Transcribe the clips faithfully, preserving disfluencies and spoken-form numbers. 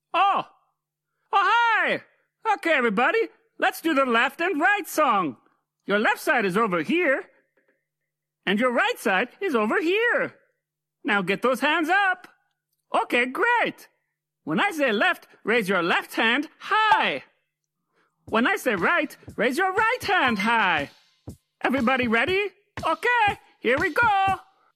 Oh! Oh, hi! Okay, everybody, let's do the left and right song. Your left side is over here, and your right side is over here. Now get those hands up. Okay, great. When I say left, raise your left hand high. When I say right, raise your right hand high. Everybody ready? Okay, here we go.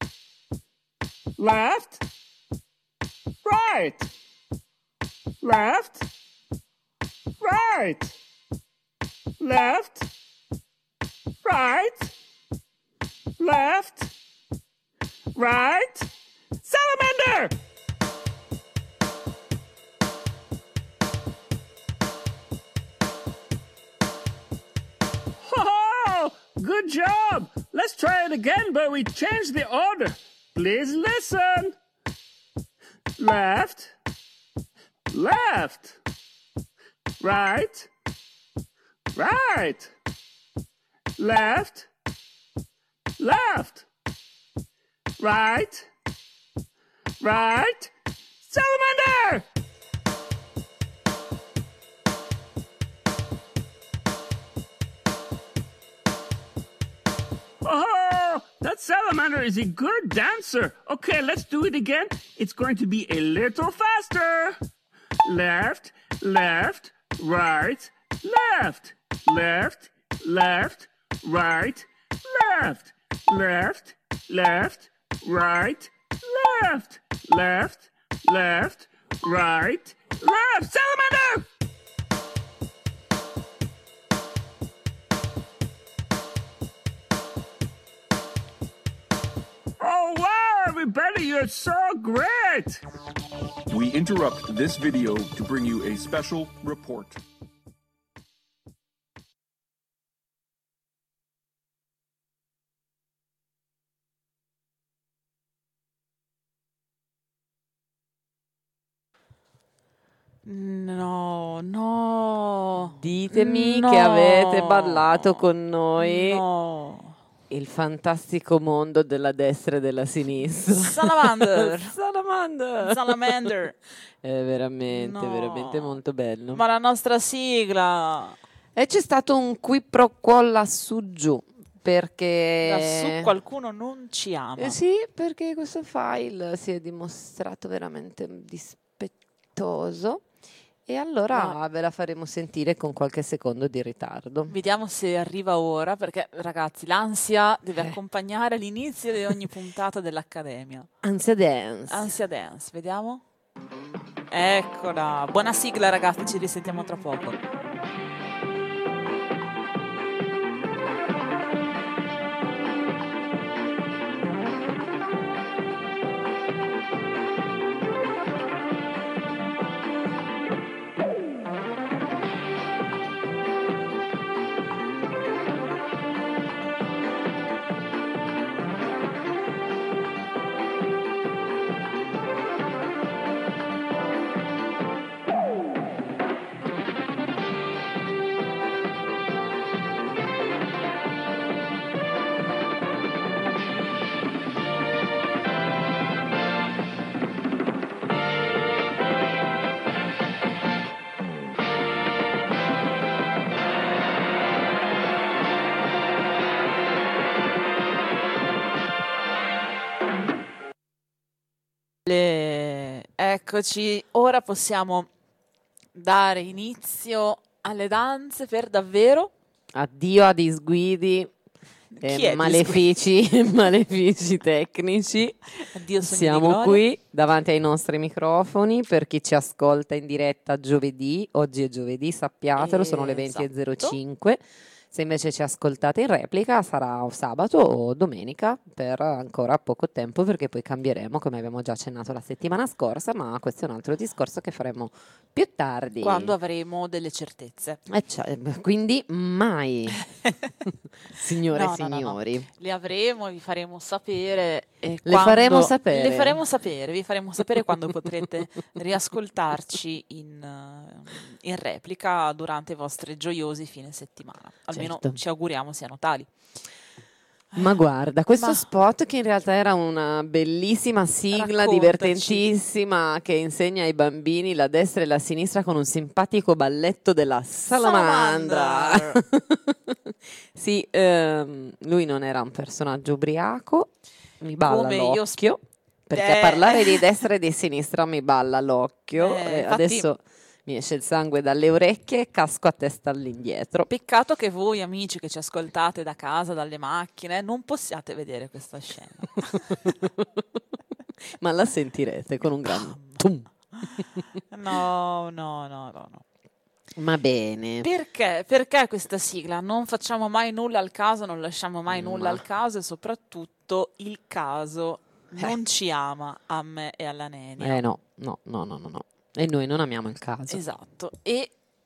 Left, right, left, right, left, right, left, right, salamander! Oh, good job! Let's try it again, but we changed the order. Please listen. Left, left, right, right, left, left, right, right, salamander! Oh, that salamander is a good dancer. Okay, let's do it again. It's going to be a little faster. Left, left, right, left, left, left, right, left, left, left, right, left, left, left, right, left. Salamander! Oh, wow, everybody, you're so great! We interrupt this video to bring you a special report. No, no. Ditemi no, che avete ballato con noi No. il fantastico mondo della destra e della sinistra. Salamander. Salamander. Salamander. È veramente, No. veramente molto bello. Ma la nostra sigla. E c'è stato un qui pro quo lassù giù, perché... Lassù qualcuno non ci ama. Eh sì, perché questo file si è dimostrato veramente dispettoso. E allora Ah. ve la faremo sentire con qualche secondo di ritardo. Vediamo se arriva ora, perché ragazzi, l'ansia deve Eh. accompagnare l'inizio di ogni puntata dell'Accademia. Ansia dance. Ansia dance, vediamo. Eccola. Buona sigla ragazzi, ci risentiamo tra poco. Le- Eccoci, ora possiamo dare inizio alle danze per davvero. Addio a disguidi Chi è e malefici, malefici tecnici. Addio sogni di Siamo gloria. qui davanti ai nostri microfoni per chi ci ascolta in diretta giovedì. Oggi è giovedì, sappiatelo, sono le venti e zero cinque. Se invece ci ascoltate in replica sarà o sabato o domenica per ancora poco tempo, perché poi cambieremo, come abbiamo già accennato la settimana scorsa, ma questo è un altro discorso che faremo più tardi. Quando avremo delle certezze. Eh, cioè, quindi mai, signore No, e no, no, no. signori. Le avremo, vi faremo sapere. e Le quando- faremo sapere. Le faremo sapere, vi faremo sapere quando potrete riascoltarci in, eh, in replica durante i vostri gioiosi fine settimana. Almeno Certo. ci auguriamo siano tali. Ma guarda, questo Ma- spot che in realtà era una bellissima sigla, Raccontaci. divertentissima, che insegna ai bambini la destra e la sinistra con un simpatico balletto della salamandra. Salamander. Sì, ehm, lui non era un personaggio ubriaco, mi balla Come io l'occhio, perché Eh. a parlare di destra e di sinistra mi balla l'occhio. Eh, e infatti- adesso mi esce il sangue dalle orecchie e casco a testa all'indietro. Peccato che voi amici che ci ascoltate da casa, dalle macchine, non possiate vedere questa scena. Ma la sentirete con un gran tum. No, no, no, no, no. Va bene. Perché? Perché questa sigla? Non facciamo mai nulla al caso, non lasciamo mai nulla Ma- al caso e soprattutto il caso non ci ama a me e alla Nenia. Eh no, no, no, no, no, no. E noi non amiamo il caso. Esatto. E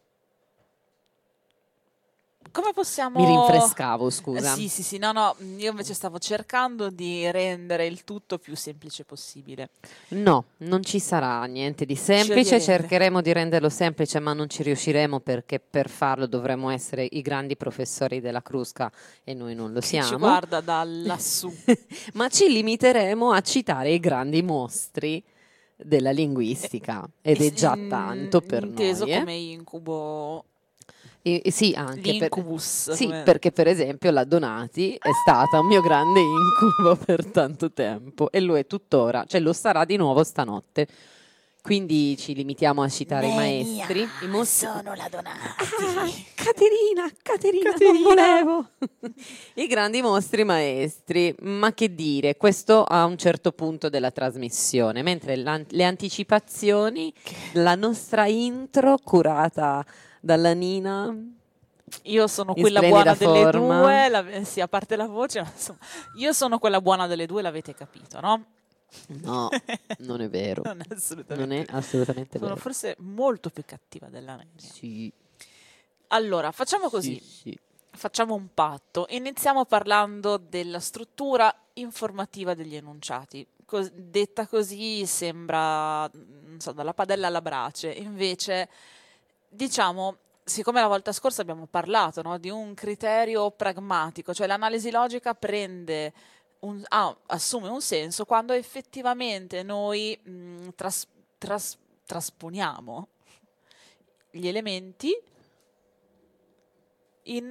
come possiamo... Mi rinfrescavo, scusa. Eh, Sì, sì, sì, no, no, io invece stavo cercando di rendere il tutto più semplice possibile. No, non ci sarà niente di semplice, odierebbe. cercheremo di renderlo semplice, ma non ci riusciremo perché per farlo dovremo essere i grandi professori della Crusca e noi non lo Chi siamo. ci guarda da lassù. Ma ci limiteremo a citare i grandi mostri della linguistica ed è già In- tanto per inteso noi. eh. come incubo, E- e sì, anche per, l'incubus. sì, come- perché per esempio la Donati è stata un mio grande incubo per tanto tempo e lo è tuttora, cioè lo sarà di nuovo stanotte. Quindi ci limitiamo a citare i maestri. I mostri... Sono la Donati. Ah, Caterina, Caterina, non Caterina. volevo. I grandi mostri maestri, ma che dire, questo a un certo punto della trasmissione, mentre l'an- le anticipazioni, la nostra intro curata dalla Nina. Io sono In quella splendida buona delle forma. due, la- sì, a parte la voce, ma insomma, io sono quella buona delle due, l'avete capito, no? No, non è vero. Non è assolutamente. Non è assolutamente Sono vero. forse molto più cattiva della Nenia. Sì, Allora, facciamo così. sì, sì. Facciamo un patto. Iniziamo parlando della struttura informativa degli enunciati. Cos- detta così sembra, non so, dalla padella alla brace. Invece, diciamo, siccome la volta scorsa abbiamo parlato, no, di un criterio pragmatico, cioè l'analisi logica prende un- ah, assume un senso quando effettivamente noi mh, tras- tras- trasponiamo gli elementi in,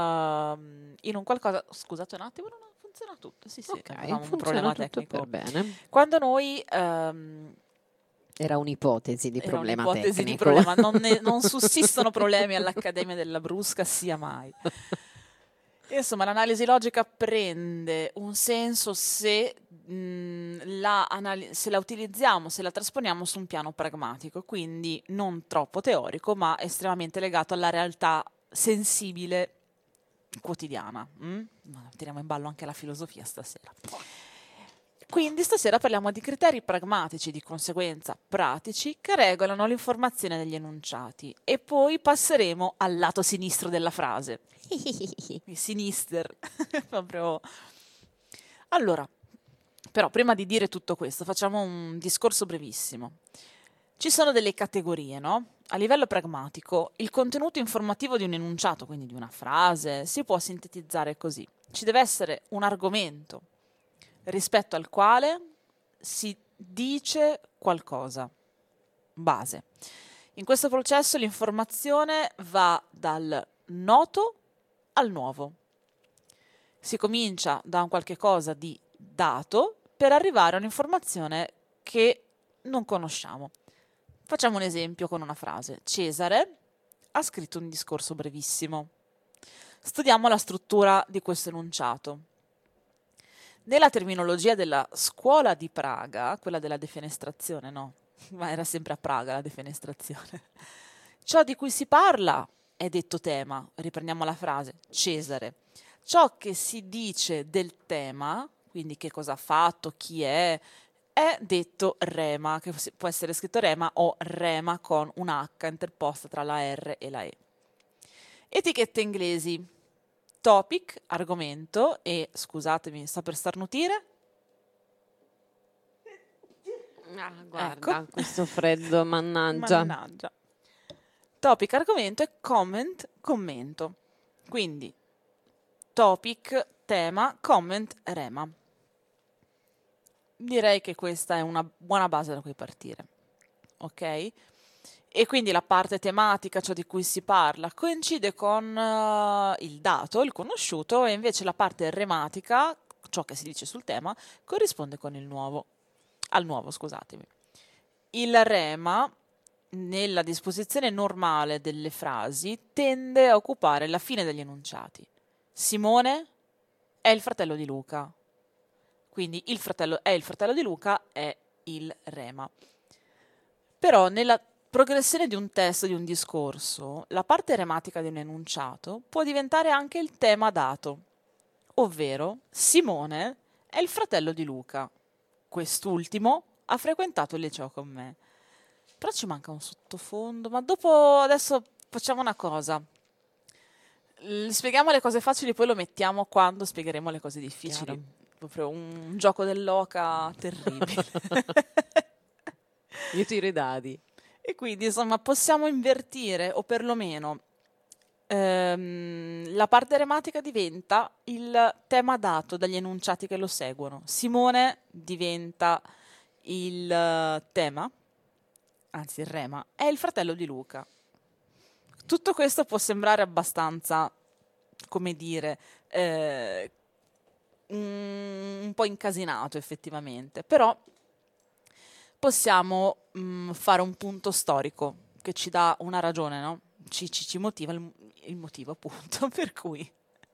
ehm, in un qualcosa. Scusate un attimo, non funziona tutto. Sì, sì, Ok, avevamo un funziona problema tutto tecnico. per bene. Quando noi ehm, Era un'ipotesi di era problema un'ipotesi di tecnico. problema, non, ne- non sussistono problemi all'Accademia della Brusca, sia mai. Insomma, l'analisi logica prende un senso se, mh, la, anali- se la utilizziamo, se la trasponiamo su un piano pragmatico, quindi non troppo teorico, ma estremamente legato alla realtà sensibile quotidiana. mm? Ma tiriamo in ballo anche la filosofia stasera. Quindi stasera parliamo di criteri pragmatici, di conseguenza pratici, che regolano l'informazione degli enunciati. E poi passeremo al lato sinistro della frase. Il sinister. Proprio. Allora, però prima di dire tutto questo, facciamo un discorso brevissimo. Ci sono delle categorie, no? A livello pragmatico, il contenuto informativo di un enunciato, quindi di una frase, si può sintetizzare così. Ci deve essere un argomento rispetto al quale si dice qualcosa, base. In questo processo l'informazione va dal noto al nuovo. Si comincia da un qualche cosa di dato per arrivare a un'informazione che non conosciamo. Facciamo un esempio con una frase. Cesare ha scritto un discorso brevissimo. Studiamo la struttura di questo enunciato. Nella terminologia della scuola di Praga, quella della defenestrazione, no, ma era sempre a Praga la defenestrazione. Ciò di cui si parla è detto tema, riprendiamo la frase, Cesare. Ciò che si dice del tema, quindi che cosa ha fatto, chi è, è detto rema, che può essere scritto rema o rema con un H interposta tra la R e la E. Etichette inglesi. Topic, argomento e, scusatemi, sto per starnutire. Ah, guarda, Ecco. questo freddo, mannaggia. Mannaggia. Topic, argomento e comment, commento. Quindi, topic, tema, comment, rema. Direi che questa è una buona base da cui partire, ok? E quindi la parte tematica, ciò di cui si parla, coincide con uh, il dato, il conosciuto, e invece la parte rematica, ciò che si dice sul tema, corrisponde con il nuovo, al nuovo, scusatemi. Il rema, nella disposizione normale delle frasi, tende a occupare la fine degli enunciati. Simone è il fratello di Luca. Quindi il fratello è il fratello di Luca è il rema. Però nella progressione di un testo, di un discorso, la parte rematica di un enunciato può diventare anche il tema dato, ovvero Simone è il fratello di Luca. Quest'ultimo ha frequentato il liceo con me. Però ci manca un sottofondo, ma dopo adesso facciamo una cosa. L- spieghiamo le cose facili, poi lo mettiamo quando spiegheremo le cose difficili. Chiaro. Proprio un gioco dell'oca terribile. Io tiro i dadi. E quindi, insomma, possiamo invertire, o perlomeno ehm, la parte rematica diventa il tema dato dagli enunciati che lo seguono. Simone diventa il eh, tema, anzi il rema, è il fratello di Luca. Tutto questo può sembrare abbastanza, come dire, eh, un, un po' incasinato effettivamente, però possiamo mh, fare un punto storico che ci dà una ragione, no? Ci, ci, ci motiva il, il motivo appunto per cui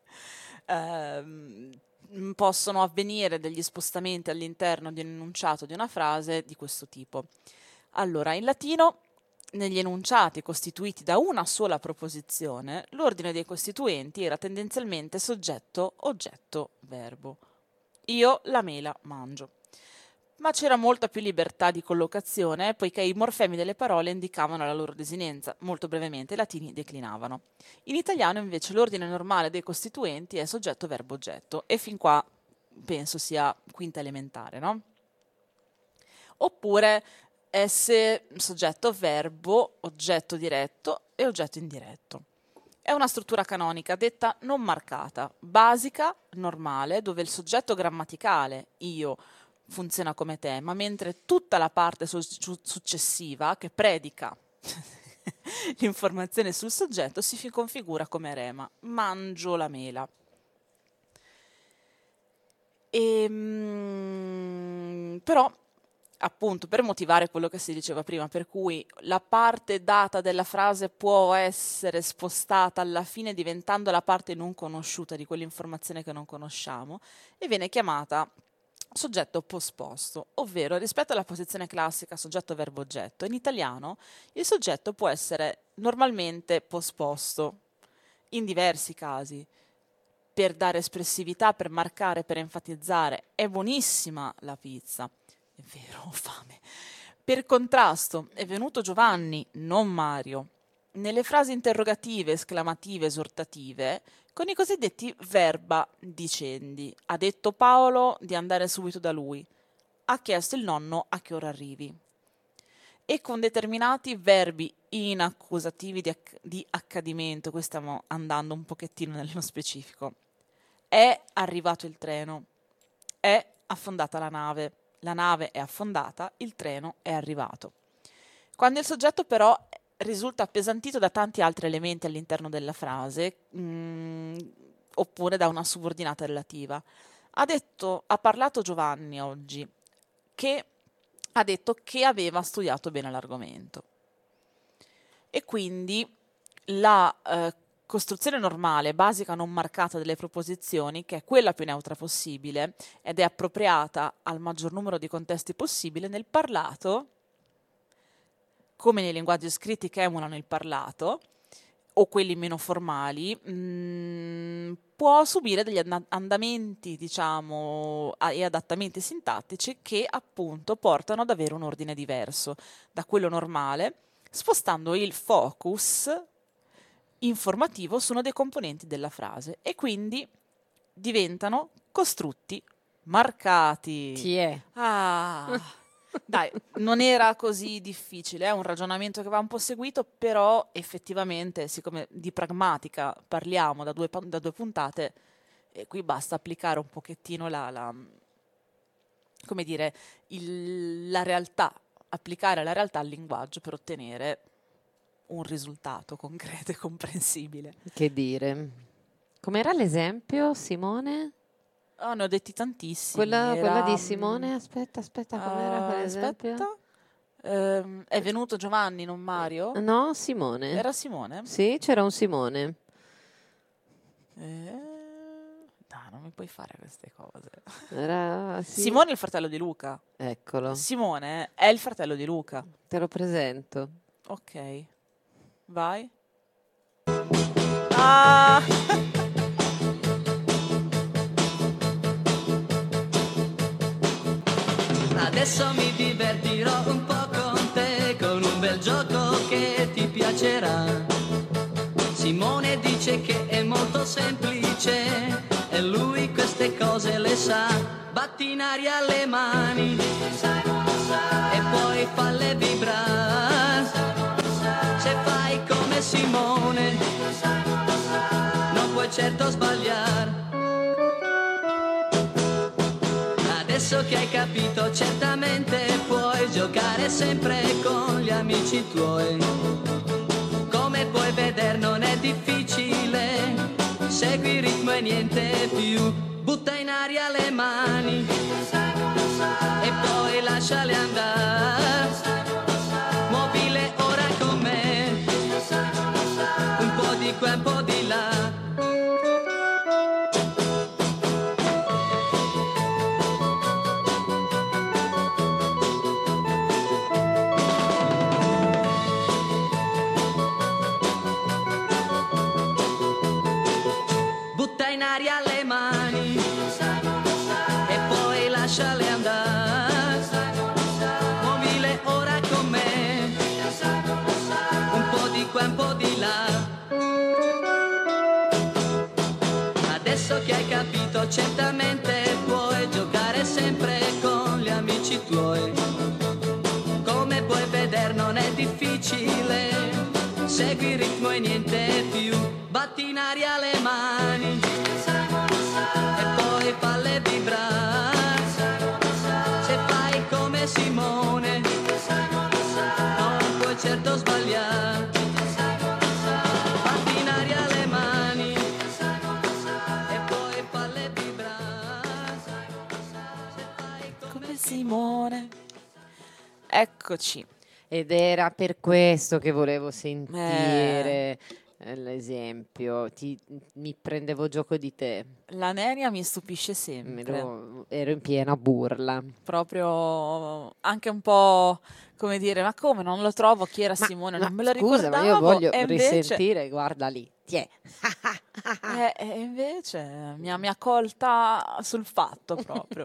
ehm, possono avvenire degli spostamenti all'interno di un enunciato di una frase di questo tipo. Allora, in latino, negli enunciati costituiti da una sola proposizione, l'ordine dei costituenti era tendenzialmente soggetto, oggetto, verbo. Io la mela mangio. Ma c'era molta più libertà di collocazione poiché i morfemi delle parole indicavano la loro desinenza. Molto brevemente i latini declinavano. In italiano invece l'ordine normale dei costituenti è soggetto, verbo, oggetto, e fin qua penso sia quinta elementare, no? Oppure S soggetto, verbo, oggetto diretto e oggetto indiretto. È una struttura canonica detta non marcata, basica, normale, dove il soggetto grammaticale, io, funziona come tema, mentre tutta la parte su- su- successiva, che predica l'informazione sul soggetto, si fi- configura come rema. Mangio la mela. Ehm, però, appunto, per motivare quello che si diceva prima, per cui la parte data della frase può essere spostata alla fine diventando la parte non conosciuta di quell'informazione che non conosciamo, e viene chiamata soggetto posposto, ovvero rispetto alla posizione classica soggetto verbo oggetto, in italiano il soggetto può essere normalmente posposto in diversi casi, per dare espressività, per marcare, per enfatizzare. È buonissima la pizza, è vero, ho fame. Per contrasto, è venuto Giovanni, non Mario. Nelle frasi interrogative, esclamative, esortative, con i cosiddetti verba dicendi. Ha detto Paolo di andare subito da lui. Ha chiesto il nonno a che ora arrivi. E con determinati verbi inaccusativi di, acc- di accadimento, qui stiamo andando un pochettino nello specifico. È arrivato il treno. È affondata la nave. La nave è affondata, il treno è arrivato. Quando il soggetto però risulta appesantito da tanti altri elementi all'interno della frase, mh, oppure da una subordinata relativa. Ha detto, ha parlato Giovanni oggi, che ha detto che aveva studiato bene l'argomento. E quindi la eh, costruzione normale, basica non marcata delle proposizioni, che è quella più neutra possibile ed è appropriata al maggior numero di contesti possibile, nel parlato, come nei linguaggi scritti che emulano il parlato, o quelli meno formali, mh, può subire degli and- andamenti, diciamo, a- e adattamenti sintattici che appunto portano ad avere un ordine diverso da quello normale, spostando il focus informativo su uno dei componenti della frase e quindi diventano costrutti marcati. Chi è? Ah, dai, non era così difficile, è un ragionamento che va un po' seguito, però effettivamente, siccome di pragmatica parliamo da due, pa- da due puntate, E qui basta applicare un pochettino la, la come dire, il, la realtà, applicare la realtà al linguaggio per ottenere un risultato concreto e comprensibile. Che dire? Com'era l'esempio, Simone? Oh, ne ho detti tantissimi. Quella, Era, quella di Simone, aspetta, aspetta, com'era uh, quell'esempio? Aspetta. Ehm, è venuto Giovanni, non Mario? No, Simone. Era Simone? Sì, c'era un Simone. Eh, no, non mi puoi fare queste cose. Era, sì. Simone è il fratello di Luca. Eccolo, Simone è il fratello di Luca. te lo presento. Ok. Vai. Ah! Adesso mi divertirò un po' con te, con un bel gioco che ti piacerà. Simone dice che è molto semplice e lui queste cose le sa. Batti in aria le mani e poi falle vibrare. Se fai come Simone non puoi certo sbagliare. Adesso che hai capito certamente puoi giocare sempre con gli amici tuoi. Come puoi vedere non è difficile, segui il ritmo e niente più. Butta in aria le mani e poi lasciale andare. Muovile ora con me, un po' di qua, un po' di là. Butta in aria le mani e poi lasciale andare. Muovile ora con me, un po' di qua, un po' di là. Adesso che hai capito certamente puoi giocare sempre con gli amici tuoi. Come puoi vedere non è difficile, segui il ritmo e niente più. Batti in aria le mani e poi falle vibrare. Se fai come Simone non puoi certo sbagliare. Batti in aria le mani e poi falle vibrare. Se fai Come Simone. Eccoci. Ed era per questo che volevo sentire eh, l'esempio. Ti- mi prendevo gioco di te. La Nenia mi stupisce Me sempre. lo- ero in piena burla. Proprio anche un po' come dire, ma come non lo trovo? Chi era Ma- Simone? ma Non me lo scusa, ricordavo. ma io voglio e invece, risentire, guarda lì. Tiè. eh, e invece mi ha, mi ha colta sul fatto proprio.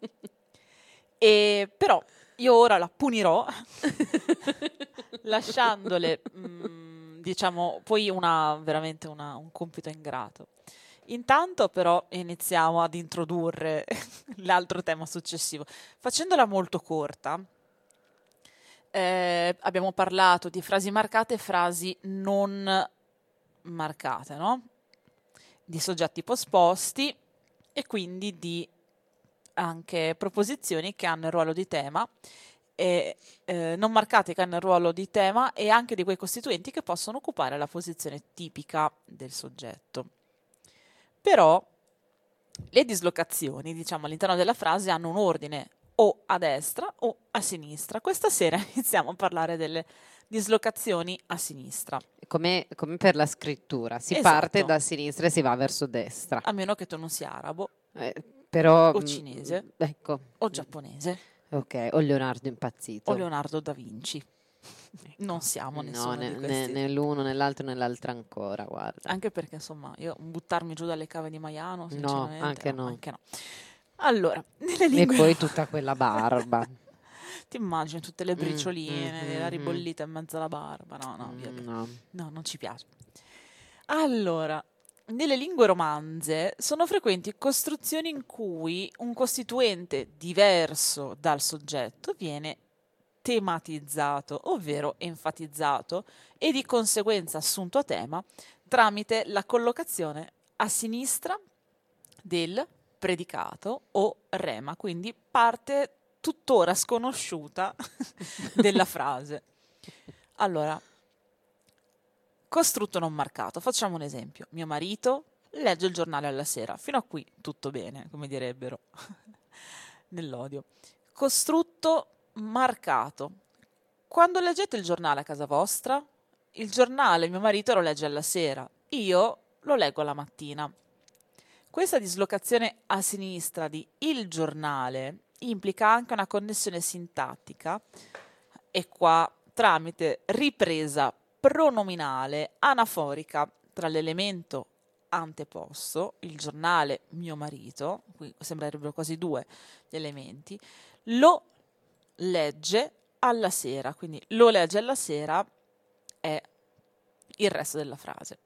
E però io ora la punirò lasciandole, mm, diciamo, poi una, veramente una- un compito ingrato. Intanto però iniziamo ad introdurre l'altro tema successivo. Facendola molto corta, eh, abbiamo parlato di frasi marcate e frasi non marcate, no? Di soggetti posposti e quindi di anche proposizioni che hanno il ruolo di tema e eh, non marcate che hanno il ruolo di tema e anche di quei costituenti che possono occupare la posizione tipica del soggetto. Però le dislocazioni, diciamo, all'interno della frase hanno un ordine o a destra o a sinistra. Questa sera iniziamo a parlare delle dislocazioni a sinistra, Come, come per la scrittura, si Esatto. parte da sinistra e si va verso destra. a meno che tu non sia arabo Eh, però, o mm, cinese. ecco, o giapponese ok, o Leonardo impazzito. o Leonardo da Vinci. Non siamo nessuno No, ne- di ne- questi. né l'uno, né l'altro, né l'altra ancora, guarda. Anche perché, insomma, io buttarmi giù dalle cave di Maiano, sinceramente, anche no. anche no. Allora, nelle E lingue... poi tutta quella barba. Ti immagini tutte le bricioline, mm, la mm, ribollita in mezzo alla barba? No, no, via, Mm, via. no. No, non ci piace. Allora, nelle lingue romanze sono frequenti costruzioni in cui un costituente diverso dal soggetto viene tematizzato, ovvero enfatizzato e di conseguenza assunto a tema tramite la collocazione a sinistra del predicato o rema, quindi parte tuttora sconosciuta della frase. Allora, costrutto non marcato. Facciamo un esempio. Mio marito legge il giornale alla sera. Fino a qui tutto bene, come direbbero nell'odio. Costrutto marcato. Quando leggete il giornale a casa vostra, il giornale mio marito lo legge alla sera, io lo leggo alla mattina. Questa dislocazione a sinistra di il giornale implica anche una connessione sintattica, e qua tramite ripresa pronominale anaforica tra l'elemento anteposto, il giornale mio marito, qui sembrerebbero quasi due gli elementi, lo legge alla sera, quindi lo legge alla sera è il resto della frase.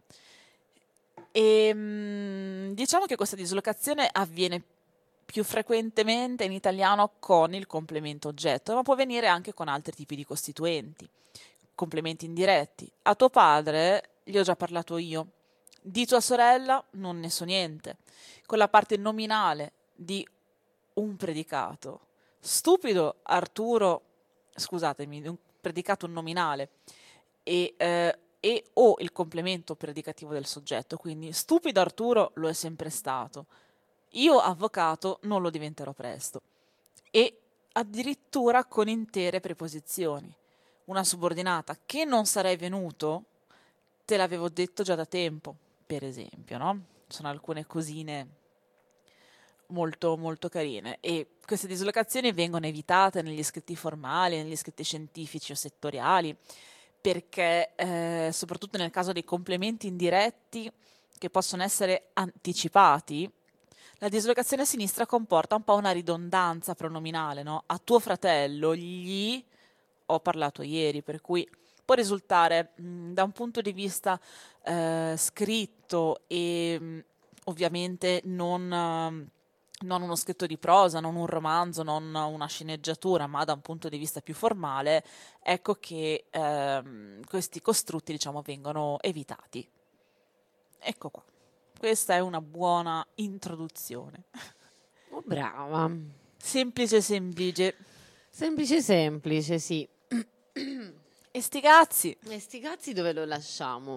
E, mh, diciamo che questa dislocazione avviene più frequentemente in italiano con il complemento oggetto, ma può avvenire anche con altri tipi di costituenti. Complementi indiretti. A tuo padre gli ho già parlato io, di tua sorella non ne so niente. Con la parte nominale di un predicato. Stupido Arturo, scusatemi, un predicato nominale e, eh, e o il complemento predicativo del soggetto, quindi stupido Arturo lo è sempre stato. Io avvocato non lo diventerò presto. E addirittura con intere preposizioni. Una subordinata che non sarei venuto, te l'avevo detto già da tempo, per esempio, no? Sono alcune cosine molto molto carine, e queste dislocazioni vengono evitate negli scritti formali, negli scritti scientifici o settoriali, perché eh, soprattutto nel caso dei complementi indiretti che possono essere anticipati, la dislocazione a sinistra comporta un po' una ridondanza pronominale, no? A tuo fratello gli ho parlato ieri, per cui può risultare mh, da un punto di vista eh, scritto e mh, ovviamente non, uh, non uno scritto di prosa, non un romanzo, non una sceneggiatura, ma da un punto di vista più formale, ecco che ehm, questi costrutti, diciamo, vengono evitati. Ecco qua. Questa è una buona introduzione. Oh, brava. Semplice, semplice. Semplice, semplice, sì. E sti cazzi, E sti cazzi dove lo lasciamo?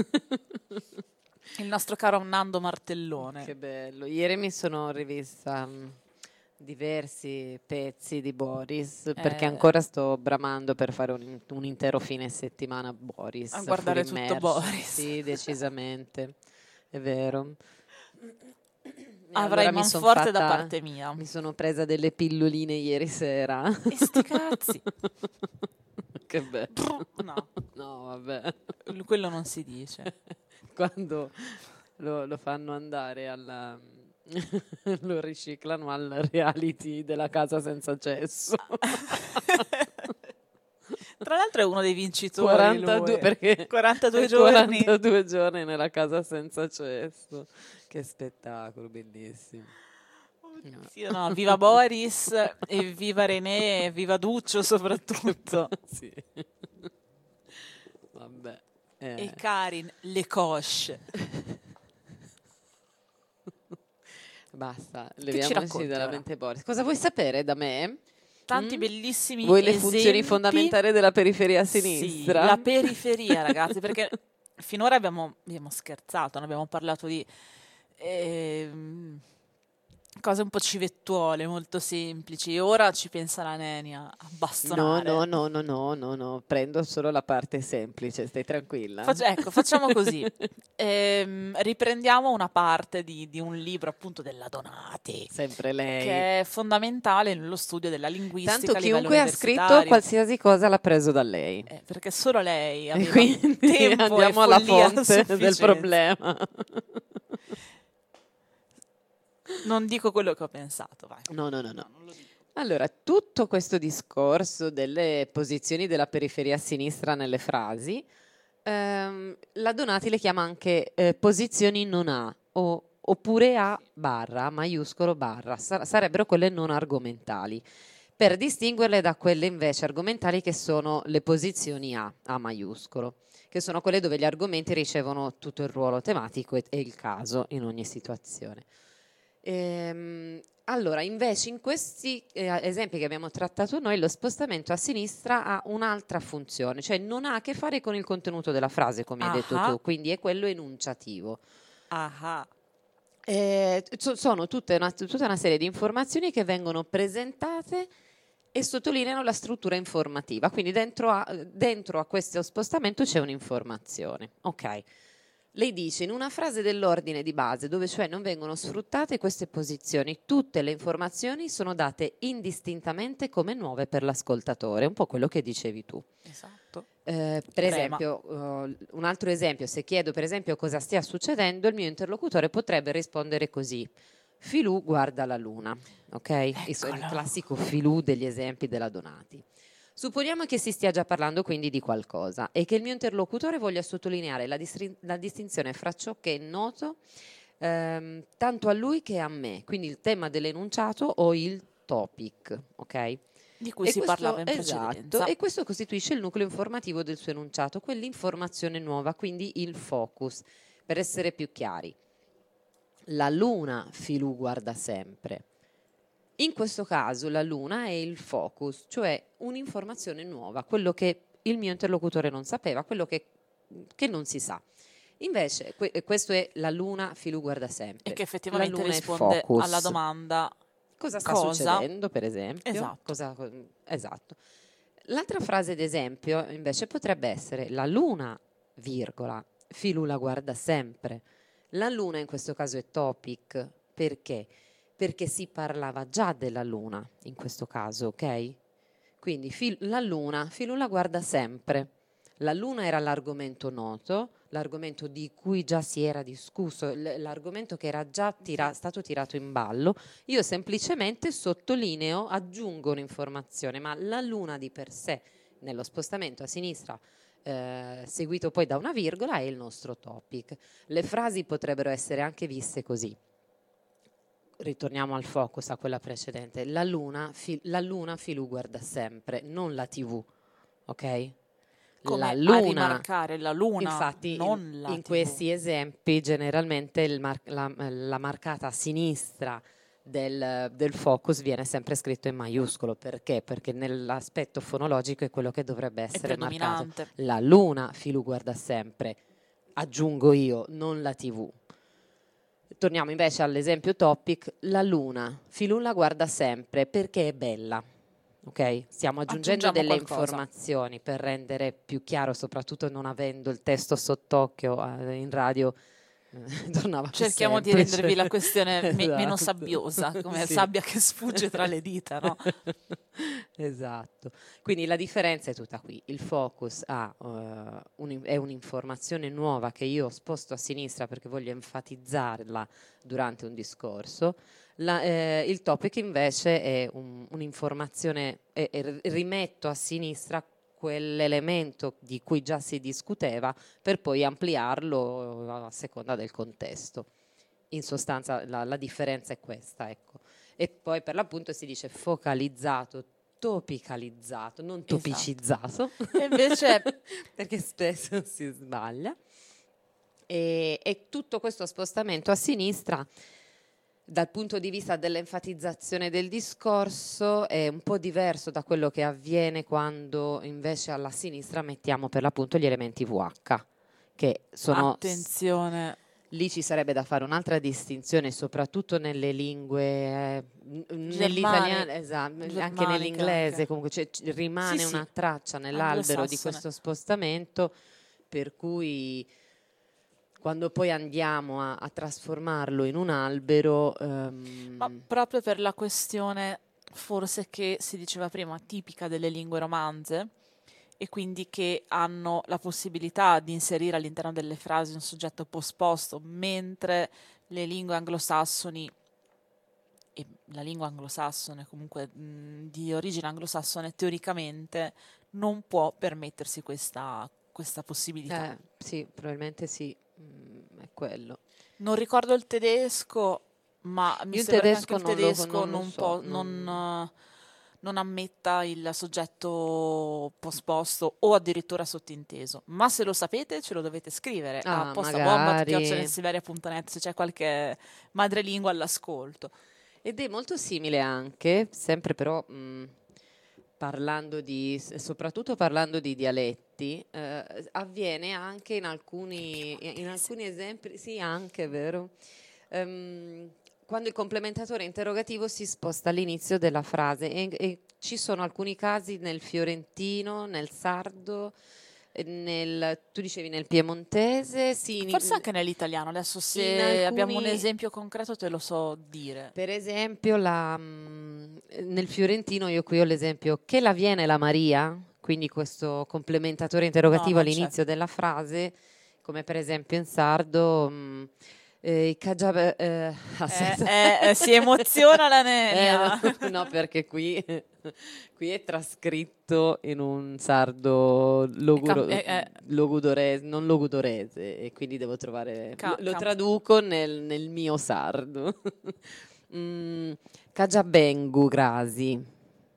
il nostro caro Nando Martellone. Che bello. Ieri mi sono rivista mh, diversi pezzi di Boris, perché Eh. ancora sto bramando per fare un, un intero fine settimana Boris. A guardare full tutto immersion. Boris. Sì, decisamente. È vero. E Avrai allora mi son manforte da fatta- parte mia. Mi sono presa delle pilloline ieri sera. E sti cazzi. Che bello. No, No, vabbè. quello non si dice. Quando lo, lo fanno andare alla... lo riciclano al reality della casa senza cesso. Tra l'altro è uno dei vincitori. quarantadue, lui. perché quarantadue giorni. quarantadue giorni nella casa senza cesso. Che spettacolo, bellissimo. Sì, no, viva Boris e viva René e viva Duccio soprattutto. Sì. Vabbè. Eh. E Karin, le cosce. Basta, ci leviamoci racconti dalla ora? mente Boris. Cosa vuoi sapere da me? Tanti Mm? bellissimi Vuoi le esempi. funzioni fondamentali della periferia a Sì, sinistra? la periferia, ragazzi, perché finora abbiamo, abbiamo scherzato, ne abbiamo parlato di ehm, cose un po' civettuole, molto semplici. E ora ci pensa la Nenia a No, bastonare. no, no, no, no, no, no, prendo solo la parte semplice, stai tranquilla. Fac- ecco, facciamo così. Ehm, riprendiamo una parte di, di un libro, appunto, della Donati, Sempre lei. che è fondamentale nello studio della linguistica. Tanto a livello chiunque ha scritto universitario. qualsiasi cosa l'ha preso da lei. Eh, perché solo lei E aveva quindi tempo e andiamo alla follia fonte del sufficiente. problema. Non dico quello che ho pensato, vai. No, no, no, no. Allora, tutto questo discorso delle posizioni della periferia a sinistra nelle frasi, ehm, la Donati le chiama anche eh, posizioni non A, o, oppure A barra, maiuscolo barra, Sa- sarebbero quelle non argomentali, per distinguerle da quelle invece argomentali che sono le posizioni A, A maiuscolo, che sono quelle dove gli argomenti ricevono tutto il ruolo tematico e, e il caso in ogni situazione. Ehm, allora, invece in questi eh, esempi che abbiamo trattato noi, lo spostamento a sinistra ha un'altra funzione, cioè non ha a che fare con il contenuto della frase, come hai detto Ah. tu, quindi è quello enunciativo. Ah, Eh, so- sono tutte una, tutta una serie di informazioni che vengono presentate e sottolineano la struttura informativa, quindi dentro a, dentro a questo spostamento c'è un'informazione. Ok. Lei dice in una frase dell'ordine di base, dove cioè non vengono sfruttate queste posizioni, tutte le informazioni sono date indistintamente come nuove per l'ascoltatore, un po' quello che dicevi tu. esatto. Eh, per Crema. esempio, uh, un altro esempio, se chiedo per esempio cosa stia succedendo, il mio interlocutore potrebbe rispondere così: Filù guarda la luna, ok? Il, so- il Eccolo. classico Filù degli esempi della Donati. Supponiamo che si stia già parlando quindi di qualcosa e che il mio interlocutore voglia sottolineare la, distri- la distinzione fra ciò che è noto ehm, tanto a lui che a me, quindi il tema dell'enunciato o il topic, ok? Di cui E si questo- parlava in esatto, precedenza. e questo costituisce il nucleo informativo del suo enunciato, quell'informazione nuova, quindi il focus. Per essere più chiari, la luna Filù guarda sempre. In questo caso la luna è il focus, cioè un'informazione nuova, quello che il mio interlocutore non sapeva, quello che, che non si sa. Invece, que- questo è la luna Filù guarda sempre. E che effettivamente La luna è risponde focus. alla domanda Cosa sta cosa? succedendo, per esempio? Esatto. Cosa- esatto. L'altra frase d'esempio invece potrebbe essere la luna, virgola, Filù la guarda sempre. La luna in questo caso è topic, perché? Perché si parlava già della luna in questo caso, ok? Quindi fil- la luna, Filù la guarda sempre. La luna era l'argomento noto, l'argomento di cui già si era discusso, l- l'argomento che era già tira- stato tirato in ballo. Io semplicemente sottolineo, aggiungo un'informazione, ma la luna di per sé, nello spostamento a sinistra, eh, seguito poi da una virgola, è il nostro topic. Le frasi potrebbero essere anche viste così. Ritorniamo al focus, a quella precedente. La luna, fi- la luna Filù guarda sempre, non la tivù, ok? come La a luna, rimarcare la luna, infatti, non in, la in tivù. questi esempi generalmente il mar- la, la marcata a sinistra del, del focus viene sempre scritto in maiuscolo. Perché? Perché nell'aspetto fonologico è quello che dovrebbe È essere marcato. predominante. La luna Filù guarda sempre, aggiungo io, non la tivù. Torniamo invece all'esempio topic, la luna, Filù la guarda sempre perché è bella, ok? Stiamo aggiungendo Aggiungiamo delle qualcosa. informazioni per rendere più chiaro, soprattutto non avendo il testo sott'occhio eh, in radio, eh, tornava più Cerchiamo di semplice. rendervi la questione me- meno Esatto. sabbiosa, come Sì. sabbia che sfugge tra le dita, no? Esatto, quindi la differenza è tutta qui, il focus ha, uh, un- è un'informazione nuova che io sposto a sinistra perché voglio enfatizzarla durante un discorso. La- eh, il topic invece è un- un'informazione, e e rimetto a sinistra quell'elemento di cui già si discuteva per poi ampliarlo a seconda del contesto. In sostanza la, la differenza è questa, ecco. E poi per l'appunto si dice focalizzato, topicalizzato, non Esatto. topicizzato, E invece perché spesso si sbaglia. E, e tutto questo spostamento a sinistra, dal punto di vista dell'enfatizzazione del discorso, è un po' diverso da quello che avviene quando invece alla sinistra mettiamo per l'appunto gli elementi V H, che sono... attenzione, Lì ci sarebbe da fare un'altra distinzione, soprattutto nelle lingue, eh, n- nell'italiano, esatto, anche germaniche nell'inglese, anche. comunque c'è- c- rimane Sì, sì. una traccia nell'albero di Anglosassone. questo spostamento, per cui quando poi andiamo a, a trasformarlo in un albero... ehm, ma proprio per la questione forse che si diceva prima, tipica delle lingue romanze, e quindi che hanno la possibilità di inserire all'interno delle frasi un soggetto posposto, mentre le lingue anglosassoni, e la lingua anglosassone comunque mh, di origine anglosassone, teoricamente non può permettersi questa, questa possibilità. eh, sì, probabilmente sì, mm, è quello. Non ricordo il tedesco, ma mi Io il sembra che tedesco anche il non lo- tedesco non lo non, so, può- non- non, eh, non ammetta il soggetto posposto o addirittura sottinteso. Ma se lo sapete ce lo dovete scrivere Ah, a posta magari. bomba chiocciola siberia punto net se c'è qualche madrelingua all'ascolto. Ed è molto simile anche, sempre però mh, parlando di, soprattutto parlando di dialetti, eh, avviene anche in alcuni, in alcuni esempi, sì anche, è vero, ehm, quando il complementatore interrogativo si sposta all'inizio della frase e, e ci sono alcuni casi nel fiorentino, nel sardo, nel, tu dicevi nel piemontese, sì, in- Forse anche nell'italiano, adesso in se alcuni- abbiamo un esempio concreto te lo so dire. per esempio la, mh, nel fiorentino io qui ho l'esempio che la viene la Maria, quindi questo complementatore interrogativo No, non all'inizio della frase, come per esempio in sardo mh, eh, i cagia- eh, aspetta. Eh, eh, eh, si emoziona la nenia. Eh, no, no, perché qui, qui è trascritto in un sardo loguro- È cam- eh, eh. logudorese, non logudorese, e quindi devo trovare. Ca- lo, lo cam- traduco nel, nel mio sardo. mm, Cagiabengu Grasi.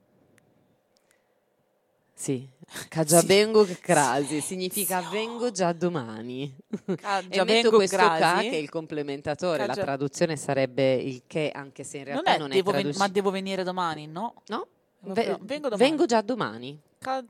Sì, Cagiabengu Grasi significa vengo già domani. Ah, E già metto vengo questo ca grasi. che è il complementatore, la Cagia- traduzione sarebbe il che, anche se in Non realtà è, non è, devo ven- traduci- ma devo venire domani, no? No? Proprio, Ve- vengo domani. vengo già domani. Ca-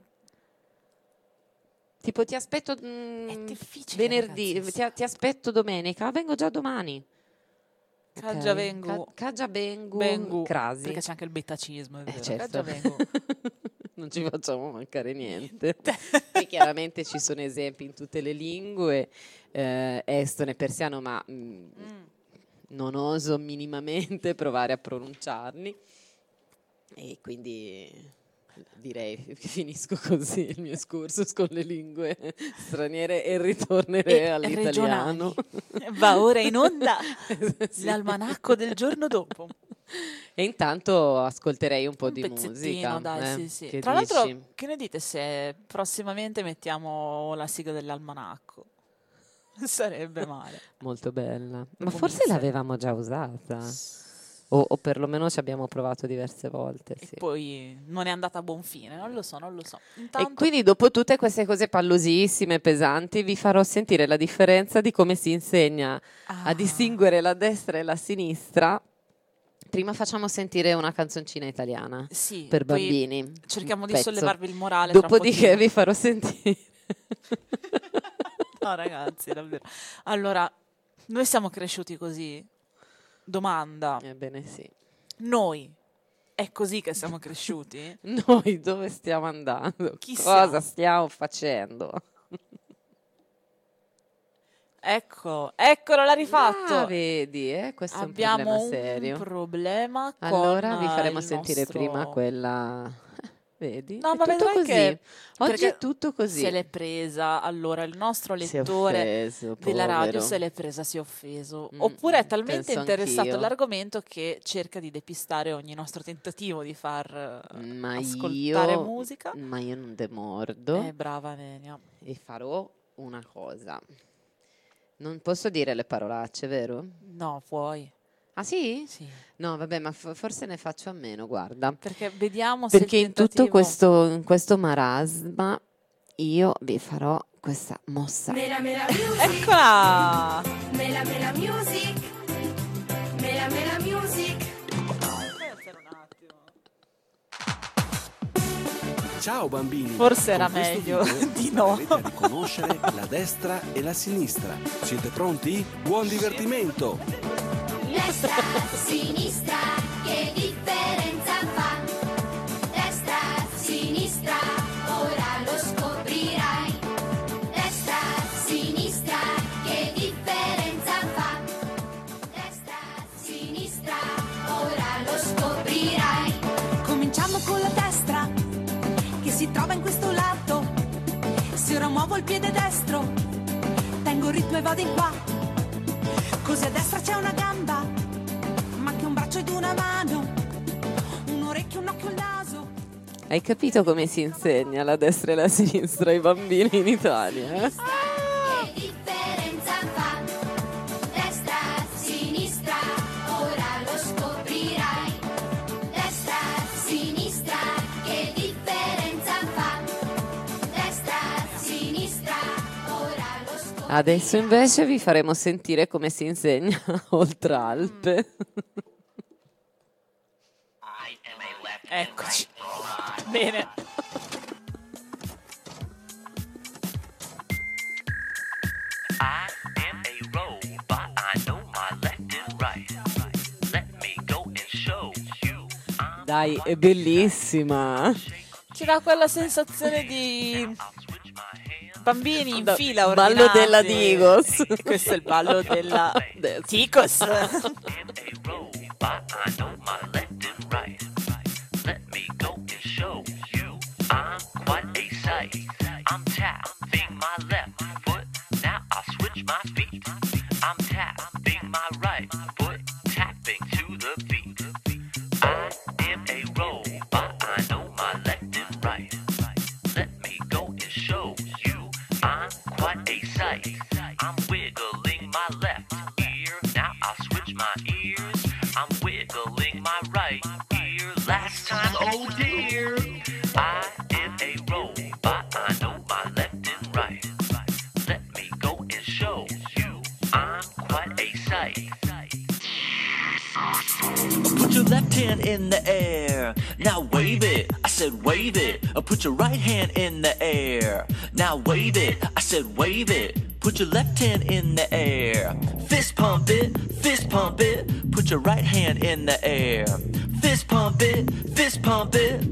Tipo ti aspetto mm, È difficile, venerdì, ragazzi. ti, ti aspetto domenica, vengo già domani. Cagia Ok. vengu. Ca- Cagia bengu, Vengu. crasi. Perché c'è anche il betacismo, è Eh, vero. certo. Cagia vengu. Non ci facciamo mancare niente. Poi chiaramente ci sono esempi in tutte le lingue, eh, estone, persiano, ma mm, Mm. non oso minimamente provare a pronunciarli. E quindi direi che finisco così il mio excursus con le lingue straniere e ritornerei E all'italiano. regionali. Va ora in onda Sì. l'almanacco del giorno dopo. E intanto ascolterei un po' Un di pezzettino, musica. dai, eh, sì, sì. che Tra l'altro, dici? che ne dite se prossimamente mettiamo la sigla dell'almanacco? Sarebbe male. Molto bella. Ma Dopo forse mixer. l'avevamo già usata. O, o perlomeno ci abbiamo provato diverse volte. E Sì. poi non è andata a buon fine, non lo so, non lo so. E Intanto, quindi dopo tutte queste cose pallosissime, pesanti, vi farò sentire la differenza di come si insegna Ah. a distinguere la destra e la sinistra. Prima facciamo sentire una canzoncina italiana sì, per poi bambini. cerchiamo un di pezzo. sollevarvi il morale. tra un Dopodiché pochino. vi farò sentire. No, ragazzi, davvero. Allora, noi siamo cresciuti così. Domanda. Ebbene sì. Noi è così che siamo cresciuti? Noi dove stiamo andando? Chi Cosa siamo? stiamo facendo? Ecco, eccolo, l'ha rifatto. Ah, vedi, eh? Questo Abbiamo è un un problema serio. problema con Allora vi eh, faremo il sentire nostro- prima quella. Vedi? No, è ma tutto vedrai così. che- Oggi perché è tutto così. Se l'è presa, allora il nostro Si è lettore offeso, della radio povero. se l'è presa, si è offeso. Mm, Oppure è talmente penso interessato anch'io. all'argomento che cerca di depistare ogni nostro tentativo di far eh, Ma ascoltare io, musica. ma io non demordo Eh, brava Nenia. e farò una cosa. Non posso dire le parolacce, vero? No, puoi. Ah sì? Sì. No, vabbè, ma f- forse ne faccio a meno, guarda. Perché vediamo se il Perché in tutto tentativo- questo, in questo marasma io vi farò questa mossa. Mela Mela Music, Eccola! Mela Mela Music, Mela Mela Music. Ciao bambini! Forse era Con questo meglio video di no. imparerete a riconoscere la destra e la sinistra. Siete pronti? Buon divertimento! Destra, sinistra, che differenza fa? Destra, sinistra, ora lo scoprirai. Destra, sinistra, che differenza fa? Destra, sinistra, ora lo scoprirai. Cominciamo con la destra, che si trova in questo lato. Se ora muovo il piede destro, tengo il ritmo e vado in qua. Così a destra c'è una gamba, ma anche un braccio ed una mano, un orecchio, un occhio, un naso. Hai capito come si insegna la destra e la sinistra ai bambini in Italia? eh? Che differenza fa? Destra, sinistra, ora lo scoprirai. Destra, sinistra, Adesso invece vi faremo sentire come si insegna Oltralpe. Eccoci. Bene. I am a robot, I know my left and right. Let me go and show you. I'm Dai, è bellissima. Ci dà quella sensazione di bambini in fila ordinati. Ballo della Digos. Questo è il ballo della Adesso. Ticos. a robot, I know my left and right. Let me go and show you. I'm quite a sight. I'm tapping my left foot. Now I'll switch my feet. I'm tapping my right foot, tapping to the beat. I am a robot, I know my left and right. Let me go and show you. I'm quite a sight. I'm wiggling my left ear. Now I'll switch my ears. I'm wiggling my right ear. Last time, oh dear. I am a robot, I know my left and right. Let me go and show you. I'm quite a sight. Put your left hand in the air. Now wave it. I said wave it. Put your right hand in the air. Now wave it. I said wave it. Put your left hand in the air. Fist pump it. Fist pump it. Put your right hand in the air. Fist pump it. Fist pump it.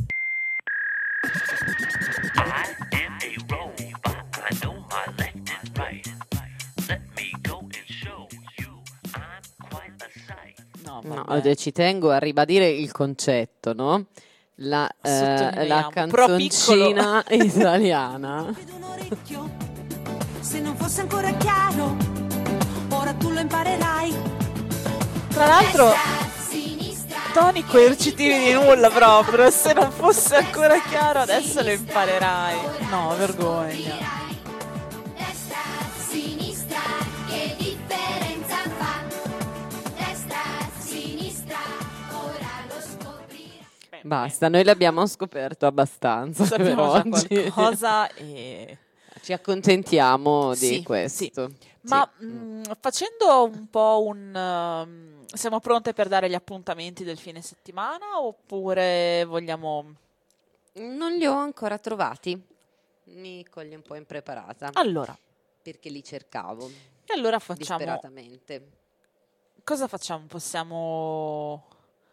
I am a robot, I know my left and right. Let me go and show you. I'm quite a sight. No, No, vabbè. eh, ci tengo a ribadire il concetto, no? La, eh, Sottolineiamo. la Pro canzoncina italiana. Vedo un orecchio, se non fosse ancora chiaro, ora tu lo imparerai. Tra l'altro, Destra, sinistra, toni coercitivi di nulla proprio. Se non fosse ancora chiaro, adesso lo imparerai. No, vergogna. scoprirai. Destra, sinistra, che differenza fa? Destra, sinistra, ora lo scoprirai. Basta, noi l'abbiamo scoperto abbastanza per Sappiamo già oggi. qualcosa e... Ci accontentiamo di Sì, questo. Ma Sì. mh, facendo un po' un... um, siamo pronte per dare gli appuntamenti del fine settimana oppure vogliamo... Non li ho ancora trovati. Mi coglie un po' impreparata Allora, perché li cercavo e allora facciamo... disperatamente. Cosa facciamo? Possiamo...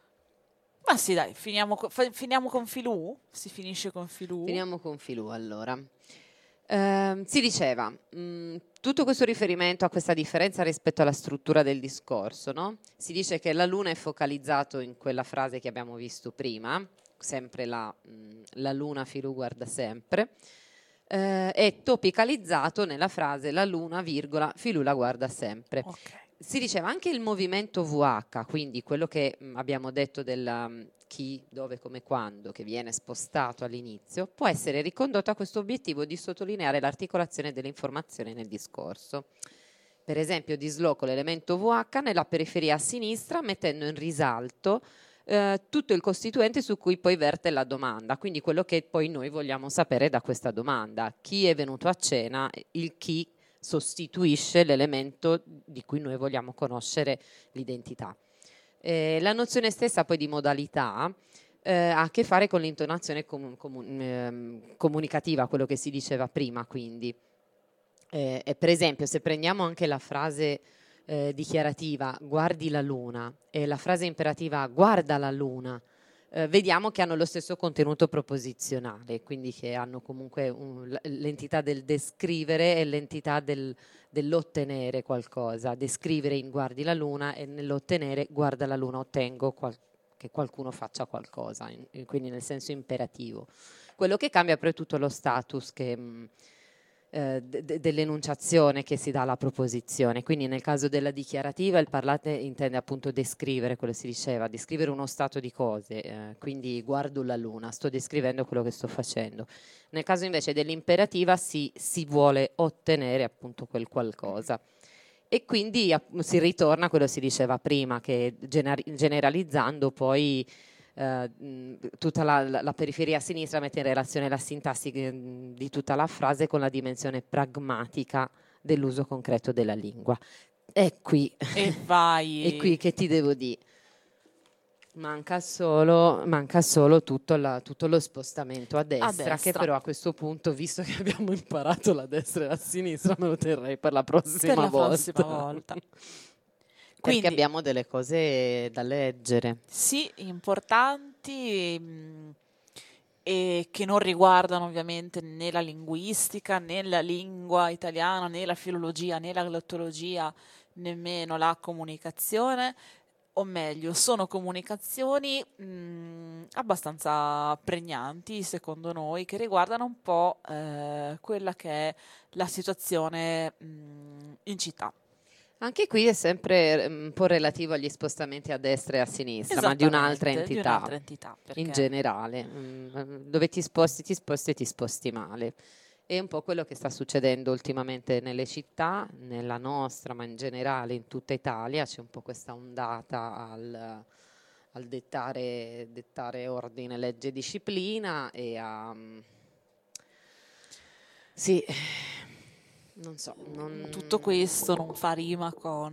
Ma sì, dai, finiamo, co- fa- finiamo con Filù? Si finisce con Filù? Finiamo con Filù allora. Ehm, si diceva, mh, tutto questo riferimento a questa differenza rispetto alla struttura del discorso, no? Si dice che la luna è focalizzato in quella frase che abbiamo visto prima, sempre la, mh, la luna Filù guarda sempre, eh, è topicalizzato nella frase la luna, virgola, Filù la guarda sempre. Ok. Si diceva anche il movimento V H, quindi quello che mh, abbiamo detto del um, chi, dove, come, quando, che viene spostato all'inizio, può essere ricondotto a questo obiettivo di sottolineare l'articolazione delle informazioni nel discorso. Per esempio, disloco l'elemento V H nella periferia a sinistra, mettendo in risalto eh, tutto il costituente su cui poi verte la domanda, quindi quello che poi noi vogliamo sapere da questa domanda. Chi è venuto a cena, il chi sostituisce l'elemento di cui noi vogliamo conoscere l'identità. Eh, la nozione stessa poi di modalità eh, ha a che fare con l'intonazione comu- comu- ehm, comunicativa, quello che si diceva prima, quindi. Eh, e per esempio, se prendiamo anche la frase eh, dichiarativa guardi la luna e la frase imperativa guarda la luna, eh, vediamo che hanno lo stesso contenuto proposizionale, quindi che hanno comunque un, l- l'entità del descrivere e l'entità del, dell'ottenere qualcosa. Descrivere in guardi la luna e nell'ottenere guarda la luna, ottengo qual- che qualcuno faccia qualcosa, in- in- quindi nel senso imperativo. Quello che cambia però è tutto lo status che... mh, eh, de- dell'enunciazione che si dà alla proposizione. Quindi nel caso della dichiarativa il parlate intende appunto descrivere, quello si diceva, descrivere uno stato di cose, eh, quindi guardo la luna, sto descrivendo quello che sto facendo. Nel caso invece dell'imperativa si, si vuole ottenere appunto quel qualcosa. E quindi app- si ritorna a quello che si diceva prima, che gener- generalizzando poi Uh, mh, tutta la, la, la periferia a sinistra mette in relazione la sintassi mh, di tutta la frase con la dimensione pragmatica dell'uso concreto della lingua. E qui, E vai. e qui che ti devo dire? Manca solo, manca solo tutto, la- tutto lo spostamento a destra, che destra. però a questo punto, visto che abbiamo imparato la destra e la sinistra, me lo terrei per la prossima Per la volta. prossima volta. Perché Quindi- abbiamo delle cose da leggere. Sì, importanti mh, e che non riguardano ovviamente né la linguistica, né la lingua italiana, né la filologia, né la glottologia, nemmeno la comunicazione, o meglio, sono comunicazioni mh, abbastanza pregnanti, secondo noi, che riguardano un po' eh, quella che è la situazione mh, in città. Anche qui è sempre mm, un po' relativo agli spostamenti a destra e a sinistra, ma di un'altra Esattamente, di entità, un'altra entità, in perché- generale. Mm, dove ti sposti, ti sposti e ti sposti male. È un po' quello che sta succedendo ultimamente nelle città, nella nostra, ma in generale in tutta Italia. C'è un po' questa ondata al, al dettare, dettare ordine, legge e disciplina e a... mm, Sì, non so. non- Tutto questo non fa rima con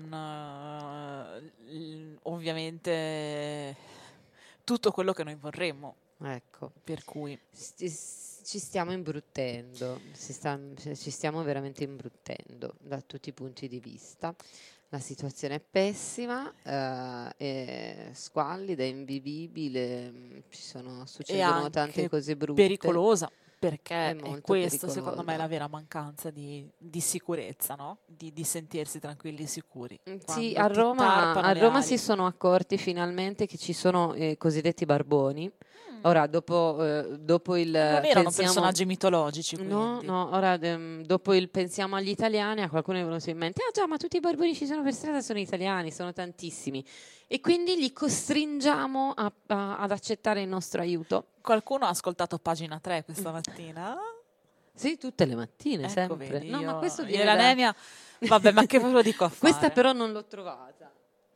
eh, l- ovviamente tutto quello che noi vorremmo. Ecco. Per cui Sti- ci stiamo imbruttendo, si sta- ci stiamo veramente imbruttendo da tutti i punti di vista. La situazione è pessima, eh, è squallida, è invivibile, mm, ci sono, è succedono tante anche cose brutte. pericolosa, perché È è, molto questo secondo me pericolosa. la vera mancanza di, di sicurezza, no? Di, di sentirsi tranquilli e sicuri. Sì, Quando a ti Roma, tarpano a le Roma ali. si sono accorti finalmente che ci sono i cosiddetti barboni. Ora, dopo, eh, dopo il... Mm. Non erano pensiamo- personaggi mitologici, No, quindi. no, ora ehm, dopo il pensiamo agli italiani, a qualcuno è venuto in mente, ah già, ma tutti i barboni ci sono per strada sono italiani, sono tantissimi. E quindi li costringiamo a- a- ad accettare il nostro aiuto. Qualcuno ha ascoltato pagina tre questa mattina? Sì, tutte le mattine, Ecco, sempre. vedi, no, ma io- questo io viene e la da- Nenia, vabbè, ma che ve lo dico a fare? Questa però non l'ho trovata.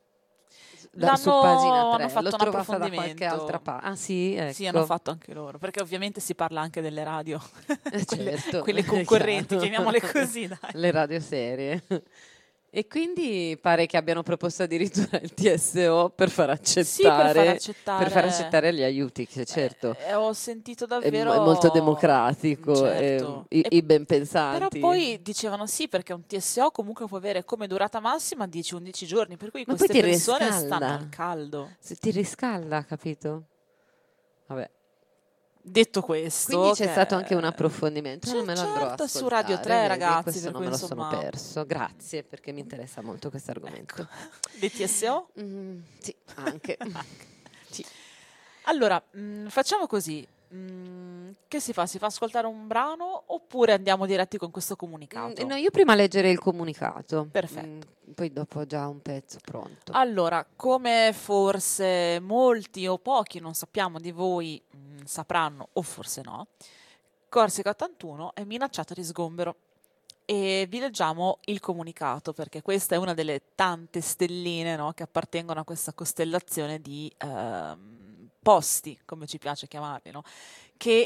Da- su L'hanno- pagina tre, hanno fatto l'ho un trovata da qualche approfondimento. altra parte. Ah sì, ecco. Sì, hanno fatto anche loro, perché ovviamente si parla anche delle radio, quelle, Certo, quelle è concorrenti, chiaro. chiamiamole così, dai. Le radio serie. E quindi pare che abbiano proposto addirittura il T S O per far accettare, Sì, per far accettare- per far accettare gli aiuti, che certo Eh, ho sentito è, davvero... mo- è molto democratico, Certo. e, i, E- i ben pensanti. Però poi dicevano sì, perché un T S O comunque può avere come durata massima dieci undici giorni, per cui Ma queste poi ti persone riscalda. stanno al caldo. Se ti riscalda, capito? Vabbè. Detto questo... Quindi c'è che- stato anche un approfondimento, C'è- non me lo andrò a certo, su ascoltare, Radio tre, vedi, ragazzi, questo per non cui, me lo sono insomma- perso. Grazie, perché mi interessa molto questo argomento. Dei T S O? Mm, sì, anche. Sì. Allora, mh, facciamo così. Mh, che si fa? Si fa ascoltare un brano oppure andiamo diretti con questo comunicato? Mm, no, io prima leggerei il comunicato. Perfetto. Mm, poi dopo ho già un pezzo pronto. Allora, come forse molti o pochi, non sappiamo di voi, mh, sapranno o forse no, Corsica ottantuno è minacciata di sgombero. E vi leggiamo il comunicato perché questa è una delle tante stelline, no, che appartengono a questa costellazione di ehm, posti, come ci piace chiamarli, no, che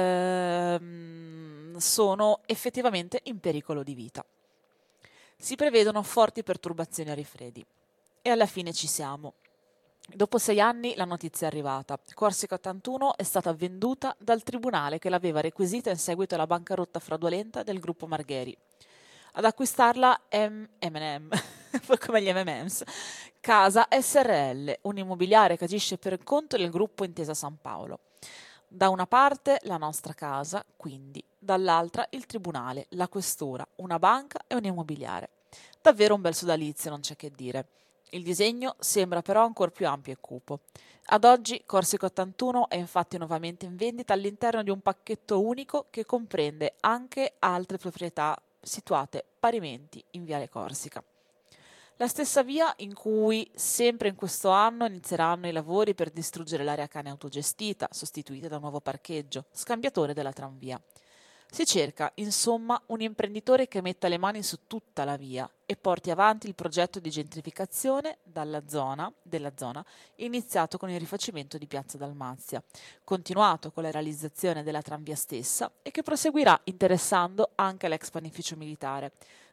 ehm, sono effettivamente in pericolo di vita. Si prevedono forti perturbazioni a rifredi e alla fine ci siamo. Dopo sei anni la notizia è arrivata. Corsica ottantuno è stata venduta dal tribunale che l'aveva requisita in seguito alla bancarotta fraudolenta del gruppo Margheri. Ad acquistarla M and M, come gli M and M's, Casa S R L, un immobiliare che agisce per conto del gruppo Intesa San Paolo. Da una parte la nostra casa, quindi, dall'altra il tribunale, la questura, una banca e un immobiliare. Davvero un bel sodalizio, non c'è che dire. Il disegno sembra però ancora più ampio e cupo. Ad oggi Corsica ottantuno è infatti nuovamente in vendita all'interno di un pacchetto unico che comprende anche altre proprietà situate parimenti in Viale Corsica. La stessa via in cui sempre in questo anno inizieranno i lavori per distruggere l'area cane autogestita, sostituita da un nuovo parcheggio, scambiatore della tranvia. Si cerca, insomma, un imprenditore che metta le mani su tutta la via e porti avanti il progetto di gentrificazione dalla zona, della zona, iniziato con il rifacimento di Piazza Dalmazia, continuato con la realizzazione della tranvia stessa e che proseguirà interessando anche l'ex panificio militare,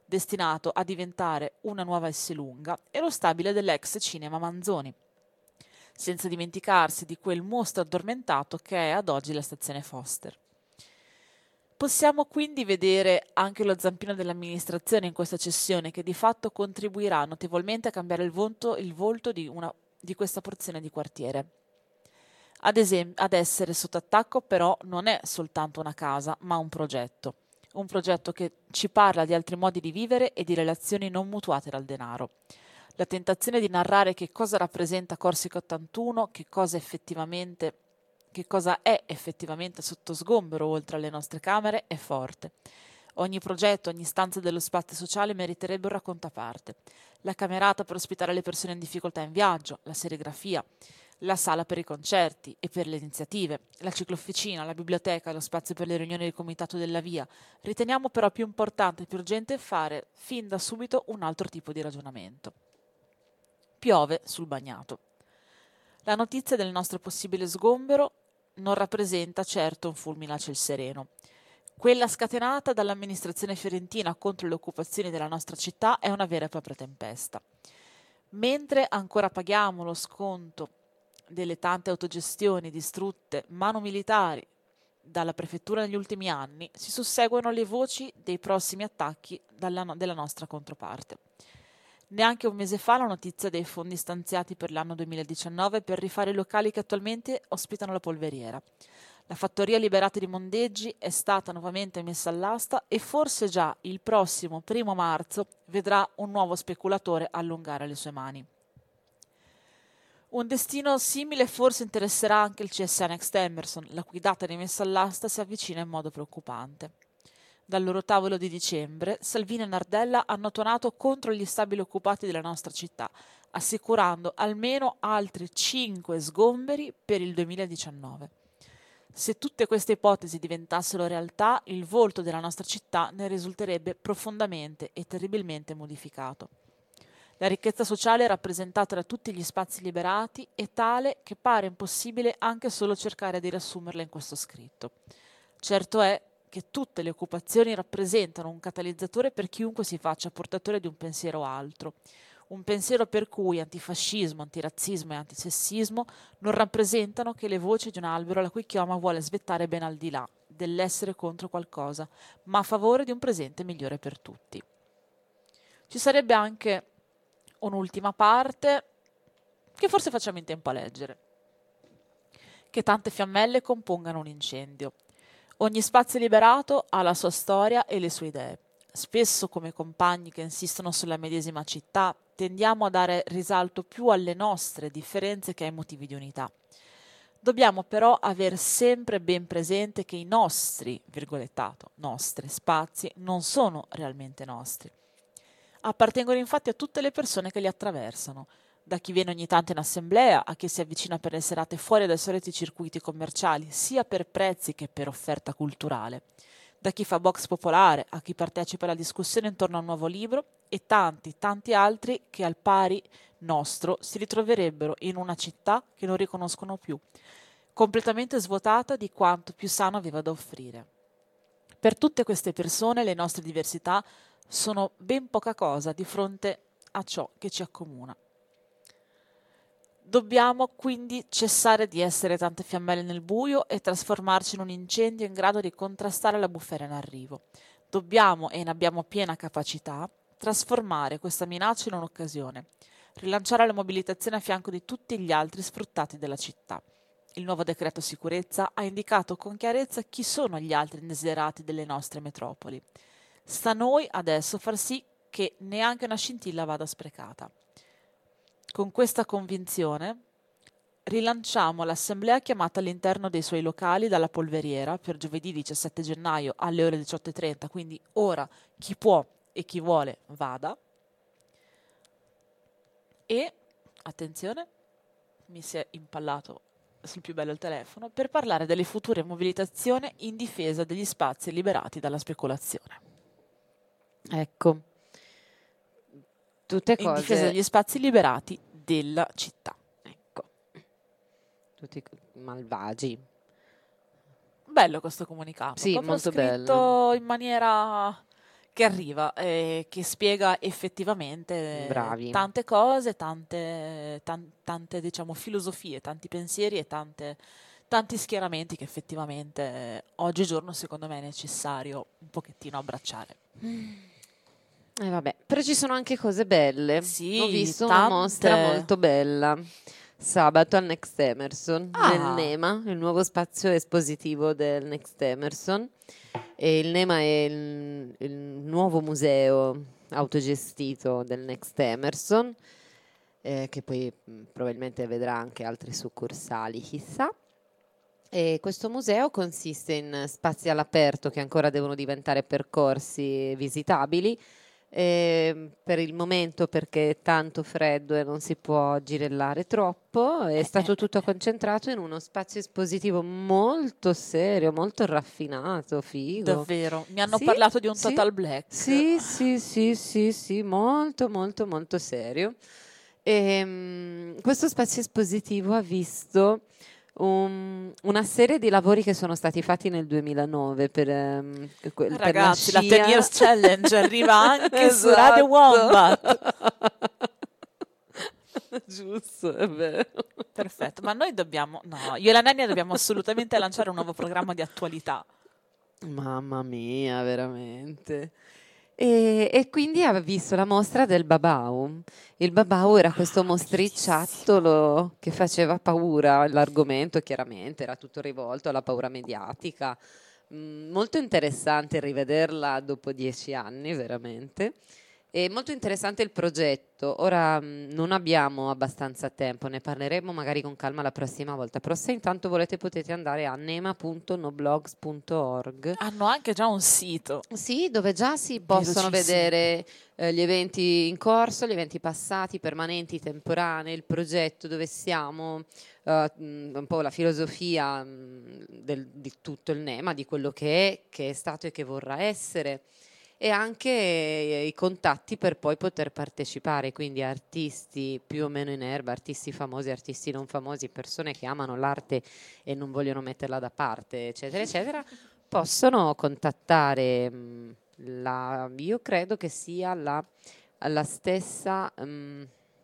destinato a diventare una nuova Esselunga, e lo stabile dell'ex Cinema Manzoni, senza dimenticarsi di quel mostro addormentato che è ad oggi la stazione Foster. Possiamo quindi vedere anche lo zampino dell'amministrazione in questa cessione, che di fatto contribuirà notevolmente a cambiare il volto, il volto di, una, di questa porzione di quartiere. Ad esempio, ad essere sotto attacco però non è soltanto una casa, ma un progetto. Un progetto che ci parla di altri modi di vivere e di relazioni non mutuate dal denaro. La tentazione di narrare che cosa rappresenta Corsica ottantuno, che cosa effettivamente, che cosa è effettivamente sotto sgombero oltre alle nostre camere, è forte. Ogni progetto, ogni stanza dello spazio sociale meriterebbe un racconto a parte. La camerata per ospitare le persone in difficoltà in viaggio, la serigrafia, la sala per i concerti e per le iniziative, la ciclofficina, la biblioteca, lo spazio per le riunioni del comitato della via. Riteniamo però più importante e più urgente fare fin da subito un altro tipo di ragionamento. Piove sul bagnato. La notizia del nostro possibile sgombero non rappresenta certo un fulmine a ciel sereno. Quella scatenata dall'amministrazione fiorentina contro le occupazioni della nostra città è una vera e propria tempesta. Mentre ancora paghiamo lo sconto delle tante autogestioni distrutte mano militari dalla prefettura negli ultimi anni, si susseguono le voci dei prossimi attacchi dalla, della nostra controparte. Neanche un mese fa la notizia dei fondi stanziati per l'anno duemiladiciannove per rifare i locali che attualmente ospitano la polveriera. La fattoria liberata di Mondeggi è stata nuovamente messa all'asta e forse già il prossimo primo marzo vedrà un nuovo speculatore allungare le sue mani. Un destino simile forse interesserà anche il C S A Next Emerson, la cui data di messa all'asta si avvicina in modo preoccupante. Dal loro tavolo di dicembre, Salvini e Nardella hanno tonato contro gli stabili occupati della nostra città, assicurando almeno altri cinque sgomberi per il duemiladiciannove. Se tutte queste ipotesi diventassero realtà, il volto della nostra città ne risulterebbe profondamente e terribilmente modificato. La ricchezza sociale rappresentata da tutti gli spazi liberati è tale che pare impossibile anche solo cercare di riassumerla in questo scritto. Certo è che tutte le occupazioni rappresentano un catalizzatore per chiunque si faccia portatore di un pensiero altro, un pensiero per cui antifascismo, antirazzismo e antisessismo non rappresentano che le voci di un albero la cui chioma vuole svettare ben al di là dell'essere contro qualcosa, ma a favore di un presente migliore per tutti. Ci sarebbe anche un'ultima parte che forse facciamo in tempo a leggere. Che tante fiammelle compongano un incendio. Ogni spazio liberato ha la sua storia e le sue idee. Spesso, come compagni che insistono sulla medesima città, tendiamo a dare risalto più alle nostre differenze che ai motivi di unità. Dobbiamo però aver sempre ben presente che i nostri, virgolettato, nostri spazi non sono realmente nostri. Appartengono infatti a tutte le persone che li attraversano, da chi viene ogni tanto in assemblea a chi si avvicina per le serate fuori dai soliti circuiti commerciali, sia per prezzi che per offerta culturale, da chi fa box popolare a chi partecipa alla discussione intorno a un nuovo libro e tanti, tanti altri che al pari nostro si ritroverebbero in una città che non riconoscono più, completamente svuotata di quanto più sano aveva da offrire. Per tutte queste persone le nostre diversità sono ben poca cosa di fronte a ciò che ci accomuna. Dobbiamo quindi cessare di essere tante fiammelle nel buio e trasformarci in un incendio in grado di contrastare la bufera in arrivo. Dobbiamo, e ne abbiamo piena capacità, trasformare questa minaccia in un'occasione, rilanciare la mobilitazione a fianco di tutti gli altri sfruttati della città. Il nuovo decreto sicurezza ha indicato con chiarezza chi sono gli altri indesiderati delle nostre metropoli. Sta a noi adesso far sì che neanche una scintilla vada sprecata. Con questa convinzione rilanciamo l'assemblea chiamata all'interno dei suoi locali dalla polveriera per giovedì diciassette gennaio alle ore diciotto e trenta, quindi ora chi può e chi vuole vada. E, attenzione, mi si è impallato sul più bello il telefono, per parlare delle future mobilitazioni in difesa degli spazi liberati dalla speculazione. Ecco, tutte In cose. difesa degli spazi liberati della città. Ecco, tutti malvagi. Bello questo comunicato. Sì, proprio molto scritto bello. in maniera che arriva, eh, che spiega effettivamente Bravi. tante cose, tante, tan- tante diciamo, filosofie, tanti pensieri e tante, tanti schieramenti che effettivamente eh, oggigiorno secondo me è necessario un pochettino abbracciare. Eh, vabbè, però ci sono anche cose belle. Sì, Ho visto tante. una mostra molto bella sabato al Next Emerson, Ah. nel NEMA, il nuovo spazio espositivo del Next Emerson. E il NEMA è il, il nuovo museo autogestito del Next Emerson, eh, che poi mh, probabilmente vedrà anche altre succursali, chissà. E questo museo consiste in spazi all'aperto che ancora devono diventare percorsi visitabili. E per il momento, perché è tanto freddo e non si può girellare troppo, è stato tutto concentrato in uno spazio espositivo molto serio, molto raffinato, figo. Davvero, mi hanno Sì, parlato di un sì. Total Black. Sì, sì, sì, sì, sì, molto, molto, molto serio. E, questo spazio espositivo ha visto un- una serie di lavori che sono stati fatti nel duemilanove per, ehm, que- per Ragazzi, la la ten scia. years challenge arriva anche su Esatto. Radio Wombat. Giusto, è vero. Perfetto, ma noi dobbiamo, no, io e la Nenia dobbiamo assolutamente lanciare un nuovo programma di attualità. Mamma mia, veramente. E, e quindi ha visto la mostra del Babau. Il Babau era questo mostriciattolo che faceva paura. L'argomento chiaramente era tutto rivolto alla paura mediatica. Mm, molto interessante rivederla dopo dieci anni, veramente. E molto interessante il progetto. Ora mh, non abbiamo abbastanza tempo, ne parleremo magari con calma la prossima volta. Però se intanto volete potete andare a nema punto noblogs punto org. Hanno anche già un sito. Sì, dove già si possono Velocissimo. vedere eh, gli eventi in corso, gli eventi passati, permanenti, temporanei, il progetto, dove siamo, eh, mh, un po' la filosofia mh, del- di tutto il NEMA, di quello che è, che è stato e che vorrà essere. E anche eh, i contatti per poi poter partecipare, quindi artisti più o meno in erba, artisti famosi, artisti non famosi, persone che amano l'arte e non vogliono metterla da parte, eccetera, eccetera, possono contattare mh, la, io credo che sia la, la stessa, mh,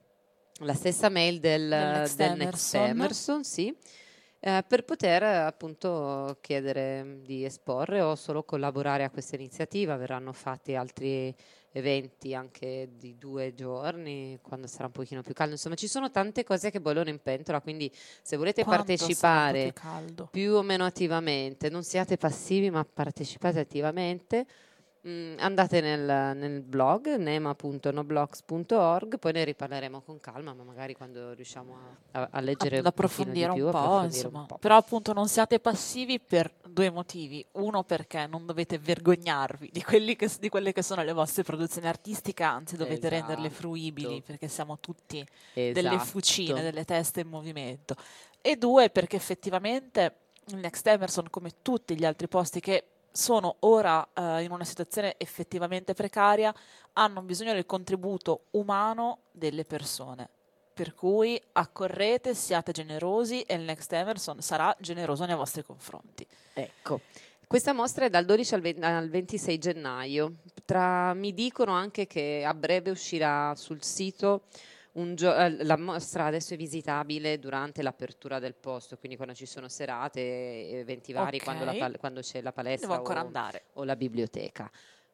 la stessa mail del, Del Next del Next Emerson. Emerson, sì, eh, per poter eh, appunto chiedere mh, di esporre o solo collaborare a questa iniziativa. Verranno fatti altri eventi anche di due giorni quando sarà un pochino più caldo. Insomma, ci sono tante cose che bollono in pentola, quindi se volete Quanto sarà un po' partecipare più caldo. più o meno attivamente, non siate passivi ma partecipate attivamente. Mm, andate nel, nel blog nema punto noblogs punto org, poi ne riparleremo con calma, ma magari quando riusciamo a, a- a leggere ad un pochino approfondire di più, un po', approfondire insomma. un po'. Però appunto non siate passivi per due motivi. Uno, perché non dovete vergognarvi di, quelli che, di quelle che sono le vostre produzioni artistiche, anzi dovete Esatto. renderle fruibili, perché siamo tutti delle Esatto. fucine, delle teste in movimento. E due, perché effettivamente il Next Emerson, come tutti gli altri posti che sono ora eh, in una situazione effettivamente precaria, hanno bisogno del contributo umano delle persone. Per cui accorrete, siate generosi e il Next Emerson sarà generoso nei vostri confronti. Ecco, questa mostra è dal dodici al venti al ventisei gennaio. Tra- mi dicono anche che a breve uscirà sul sito un gio- eh, la mostra adesso è visitabile durante l'apertura del posto, quindi quando ci sono serate, eventi vari, Ok. quando, la pal- quando c'è la palestra Devo ancora o, andare. o la biblioteca.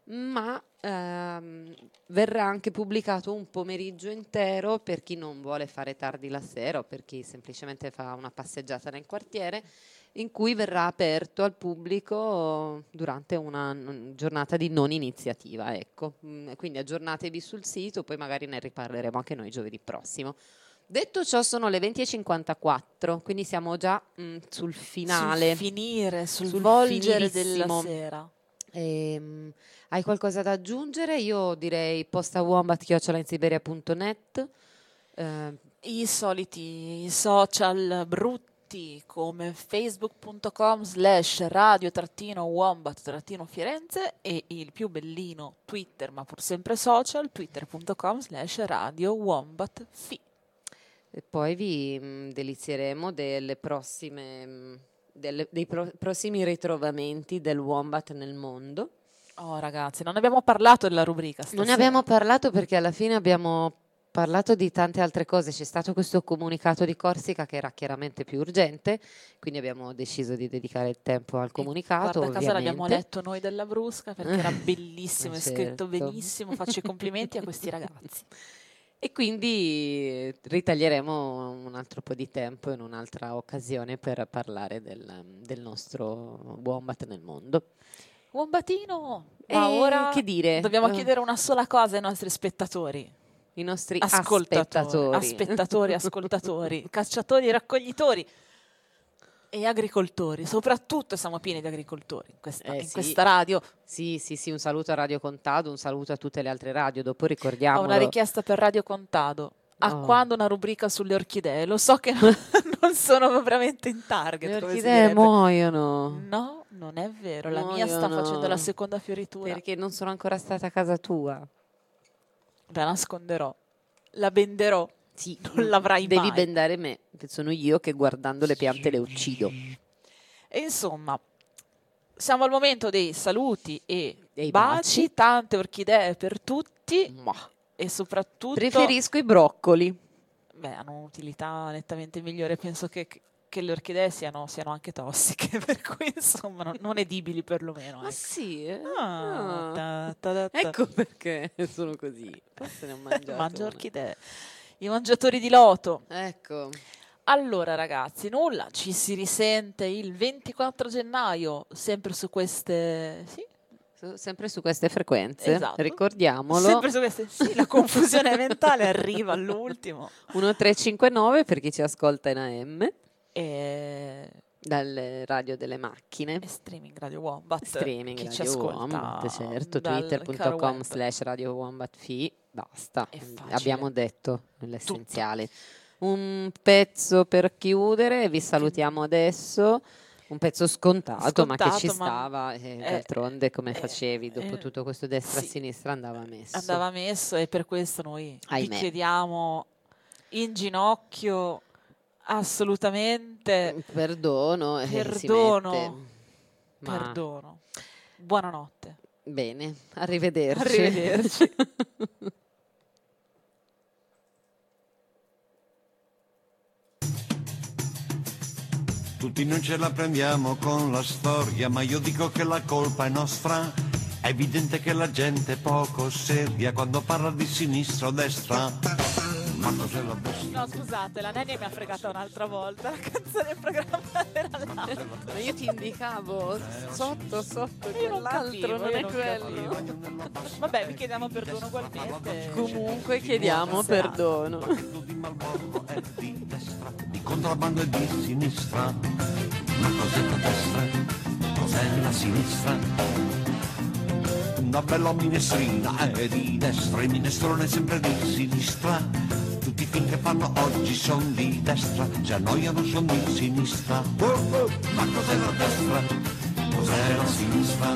Ma ehm, verrà anche pubblicato un pomeriggio intero per chi non vuole fare tardi la sera o per chi semplicemente fa una passeggiata nel quartiere, in cui verrà aperto al pubblico durante una n- giornata di non iniziativa. Ecco. Mm, Quindi aggiornatevi sul sito, poi magari ne riparleremo anche noi giovedì prossimo. Detto ciò, sono le venti e cinquantaquattro, quindi siamo già mm, sul finale. Sul finire, sul, sul volgere finissimo. della sera. Ehm, hai qualcosa da aggiungere? Io direi posta wombat chiocciola in siberia punto net. Eh, I soliti social brutti come facebook punto com slash radio trattino wombat trattino Firenze e il più bellino Twitter, ma pur sempre social, twitter punto com slash radio wombat fi. e poi vi mm, delizieremo delle prossime, mm, delle- dei pro- prossimi ritrovamenti del wombat nel mondo. Oh ragazzi, non abbiamo parlato della rubrica stasera. Non ne abbiamo parlato perché alla fine abbiamo parlato di tante altre cose. C'è stato questo comunicato di Corsica che era chiaramente più urgente, quindi abbiamo deciso di dedicare il tempo al comunicato. Guarda caso l'abbiamo ovviamente. letto noi della Brusca perché era bellissimo, Ma è scritto certo. benissimo. Faccio i complimenti a questi ragazzi. E quindi ritaglieremo un altro po' di tempo in un'altra occasione per parlare del, del nostro Wombat nel mondo. Wombatino! E Ma ora che dire? dobbiamo Eh. chiedere una sola cosa ai nostri spettatori. I nostri Ascoltatori, aspettatori. aspettatori, ascoltatori, cacciatori, raccoglitori e agricoltori. Soprattutto siamo pieni di agricoltori in questa, Eh, in sì. questa radio. Sì, sì, sì, un saluto a Radio Contado, un saluto a tutte le altre radio. Dopo Ho ricordiamolo. una richiesta per Radio Contado. A Oh. quando una rubrica sulle orchidee? Lo so che non, non sono veramente in target. Le come si orchidee direbbe. muoiono. No, non è vero. La mia sta Muoiono. facendo la seconda fioritura. Perché non sono ancora stata a casa tua. La nasconderò. La benderò. Sì, Non l'avrai devi mai. bendare me, che sono io che guardando le piante le uccido. E insomma, siamo al momento dei saluti e Dei baci, baci. tante orchidee per tutti Ma e soprattutto preferisco i broccoli. beh, hanno un'utilità nettamente migliore. Penso che, che le orchidee siano, siano anche tossiche, per cui insomma non, non edibili perlomeno. Ma ecco. sì, eh? Ah, Ah. ta, ta, ta, ta. Ecco perché sono così. Forse ne ho mangiato Mangia una. orchidee. I mangiatori di loto. Ecco. Allora ragazzi, nulla, ci si risente il ventiquattro gennaio, sempre su queste... Sì, Su- sempre su queste frequenze, Esatto. ricordiamolo. sempre su queste... Sì, la confusione mentale arriva all'ultimo. uno tre cinque nove per chi ci ascolta in A M, E... dal radio delle macchine. e streaming Radio Wombat. Streaming Chi ci Radio ascolta Wombat, certo, dal caro twitter.com web. slash Radio Wombat Fi, basta, È facile. abbiamo detto l'essenziale. Un pezzo per chiudere, vi salutiamo adesso, un pezzo scontato, ma che ci Scontato, ma- stava, e eh, d'altronde come eh, facevi dopo eh, tutto questo sì. destra-sinistra andava messo. Andava messo e per questo noi vi Ahimè. chiediamo in ginocchio assolutamente Perdono, eh, si perdono. mette. Ma- Perdono. Buonanotte. Bene, arrivederci. Arrivederci. Tutti non ce la prendiamo con la storia, ma io dico che la colpa è nostra. È evidente che la gente è poco seria quando parla di sinistra o destra. Ma cos'è la destra? No, scusate, la Nenia mi ha fregata un'altra volta. La canzone in programma era l'altra. Ma io ti indicavo sotto, sotto, Io non quell'altro, capivo, non io è non quello. Vabbè, vi chiediamo perdono ugualmente. Comunque chiediamo perdono. Di Malborno è di destra, di contrabbando è di sinistra. Ma cos'è la destra? Cos'è la sinistra? Una bella minestrina è di destra, il minestrone è sempre di sinistra. Tutti i film che fanno oggi sono di destra, se annoiano sono di sinistra. Oh, oh. Ma cos'è la destra? Cos'è la sinistra?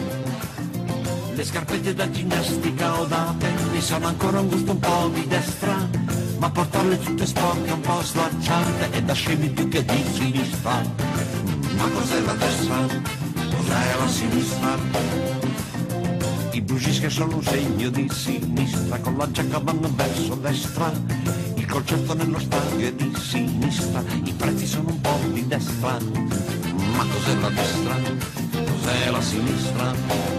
Le scarpette da ginnastica o da tennis hanno ancora un gusto un po' di destra, ma portarle tutte sporche è un po' slacciante e da scemi più che di sinistra. Ma cos'è la destra? Cos'è la sinistra? I blues che sono un segno di sinistra, con la giacca vanno verso destra, il concerto nello stadio è di sinistra, i prezzi sono un po' di destra. Ma cos'è la destra? Cos'è la sinistra?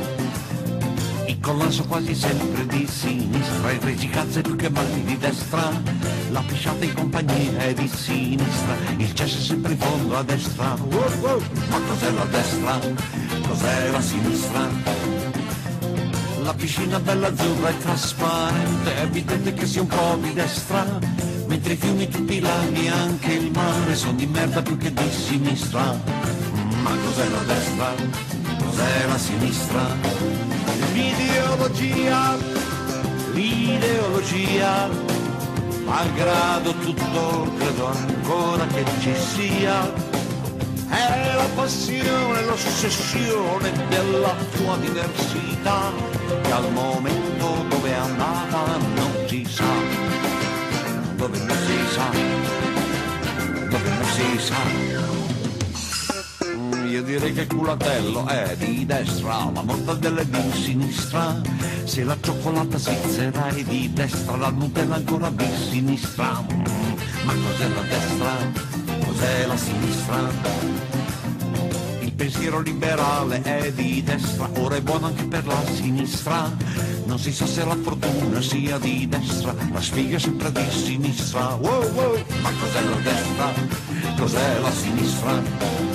Il collasso quasi sempre di sinistra, il regicazzo è più che mai di destra, la pisciata in compagnia è di sinistra, il cesso è sempre in fondo a destra. Wow, wow. Ma cos'è la destra? Cos'è la sinistra? La piscina bella azzurra è trasparente, è evidente che sia un po' di destra, mentre i fiumi, tutti i laghi, anche il mare sono di merda più che di sinistra. Ma cos'è la destra? Cos'è la sinistra? L'ideologia, l'ideologia, malgrado tutto credo ancora che ci sia, è la passione, l'ossessione della tua diversità, che al momento dove è andata non si sa, dove non si sa, dove non si sa. io direi che il culatello è di destra, la mortadella è di sinistra, se la cioccolata svizzera è di destra, la Nutella ancora di sinistra. Mm, ma cos'è la destra? Cos'è la sinistra? Il pensiero liberale è di destra, ora è buono anche per la sinistra. Non si sa se la fortuna sia di destra, la sfiga è sempre di sinistra. Wow, wow. Ma cos'è la destra? Cos'è la sinistra?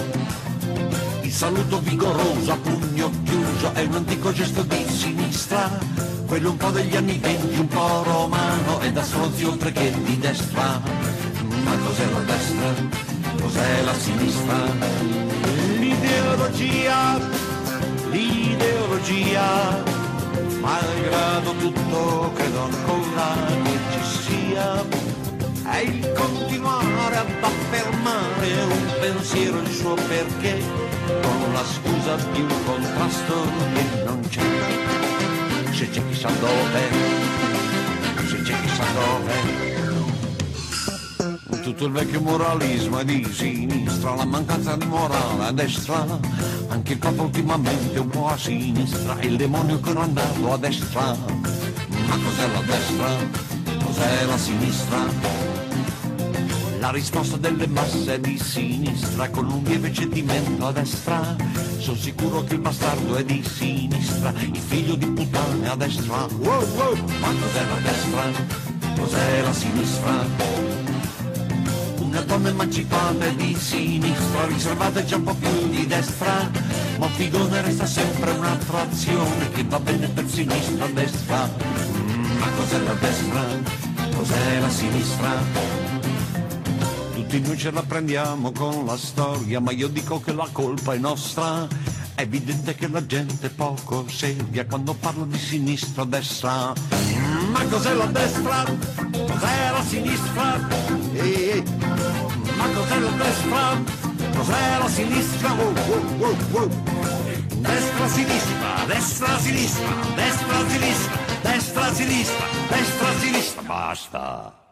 Il saluto vigoroso a pugno chiuso è un antico gesto di sinistra, quello un po' degli anni venti, un po' romano e da stronzi oltre che di destra. Ma cos'è la destra? Cos'è la sinistra? L'ideologia, l'ideologia, malgrado tutto credo ancora che ci sia, è il continuare ad affermare un pensiero, il suo perché, con la scusa di un contrasto che non c'è, se c'è chissà dove, se c'è chissà dove. Tutto il vecchio moralismo è di sinistra, la mancanza di morale a destra, anche il Papa ultimamente un po' a sinistra, il demonio ancora andato a destra. Ma cos'è la destra? Cos'è la sinistra? La risposta delle masse è di sinistra, con un lieve cedimento a destra. Sono sicuro che il bastardo è di sinistra, il figlio di puttana è a destra. Wow, wow. Ma cos'è la destra? Cos'è la sinistra? Una donna emancipata è di sinistra, riservata è già un po' più di destra, ma un figone resta sempre un'attrazione che va bene per sinistra a destra. Mm, ma cos'è la destra? Cos'è la sinistra? Tutti noi ce la prendiamo con la storia, ma io dico che la colpa è nostra. È evidente che la gente è poco seria quando parla di sinistra a destra. Mm, ma cos'è la destra? Cos'è la sinistra? Eh, ma cos'è la destra? Cos'è la sinistra? Wow, wow, wow, wow. Destra, sinistra, destra, sinistra, destra, sinistra, destra, sinistra, destra, sinistra. Basta.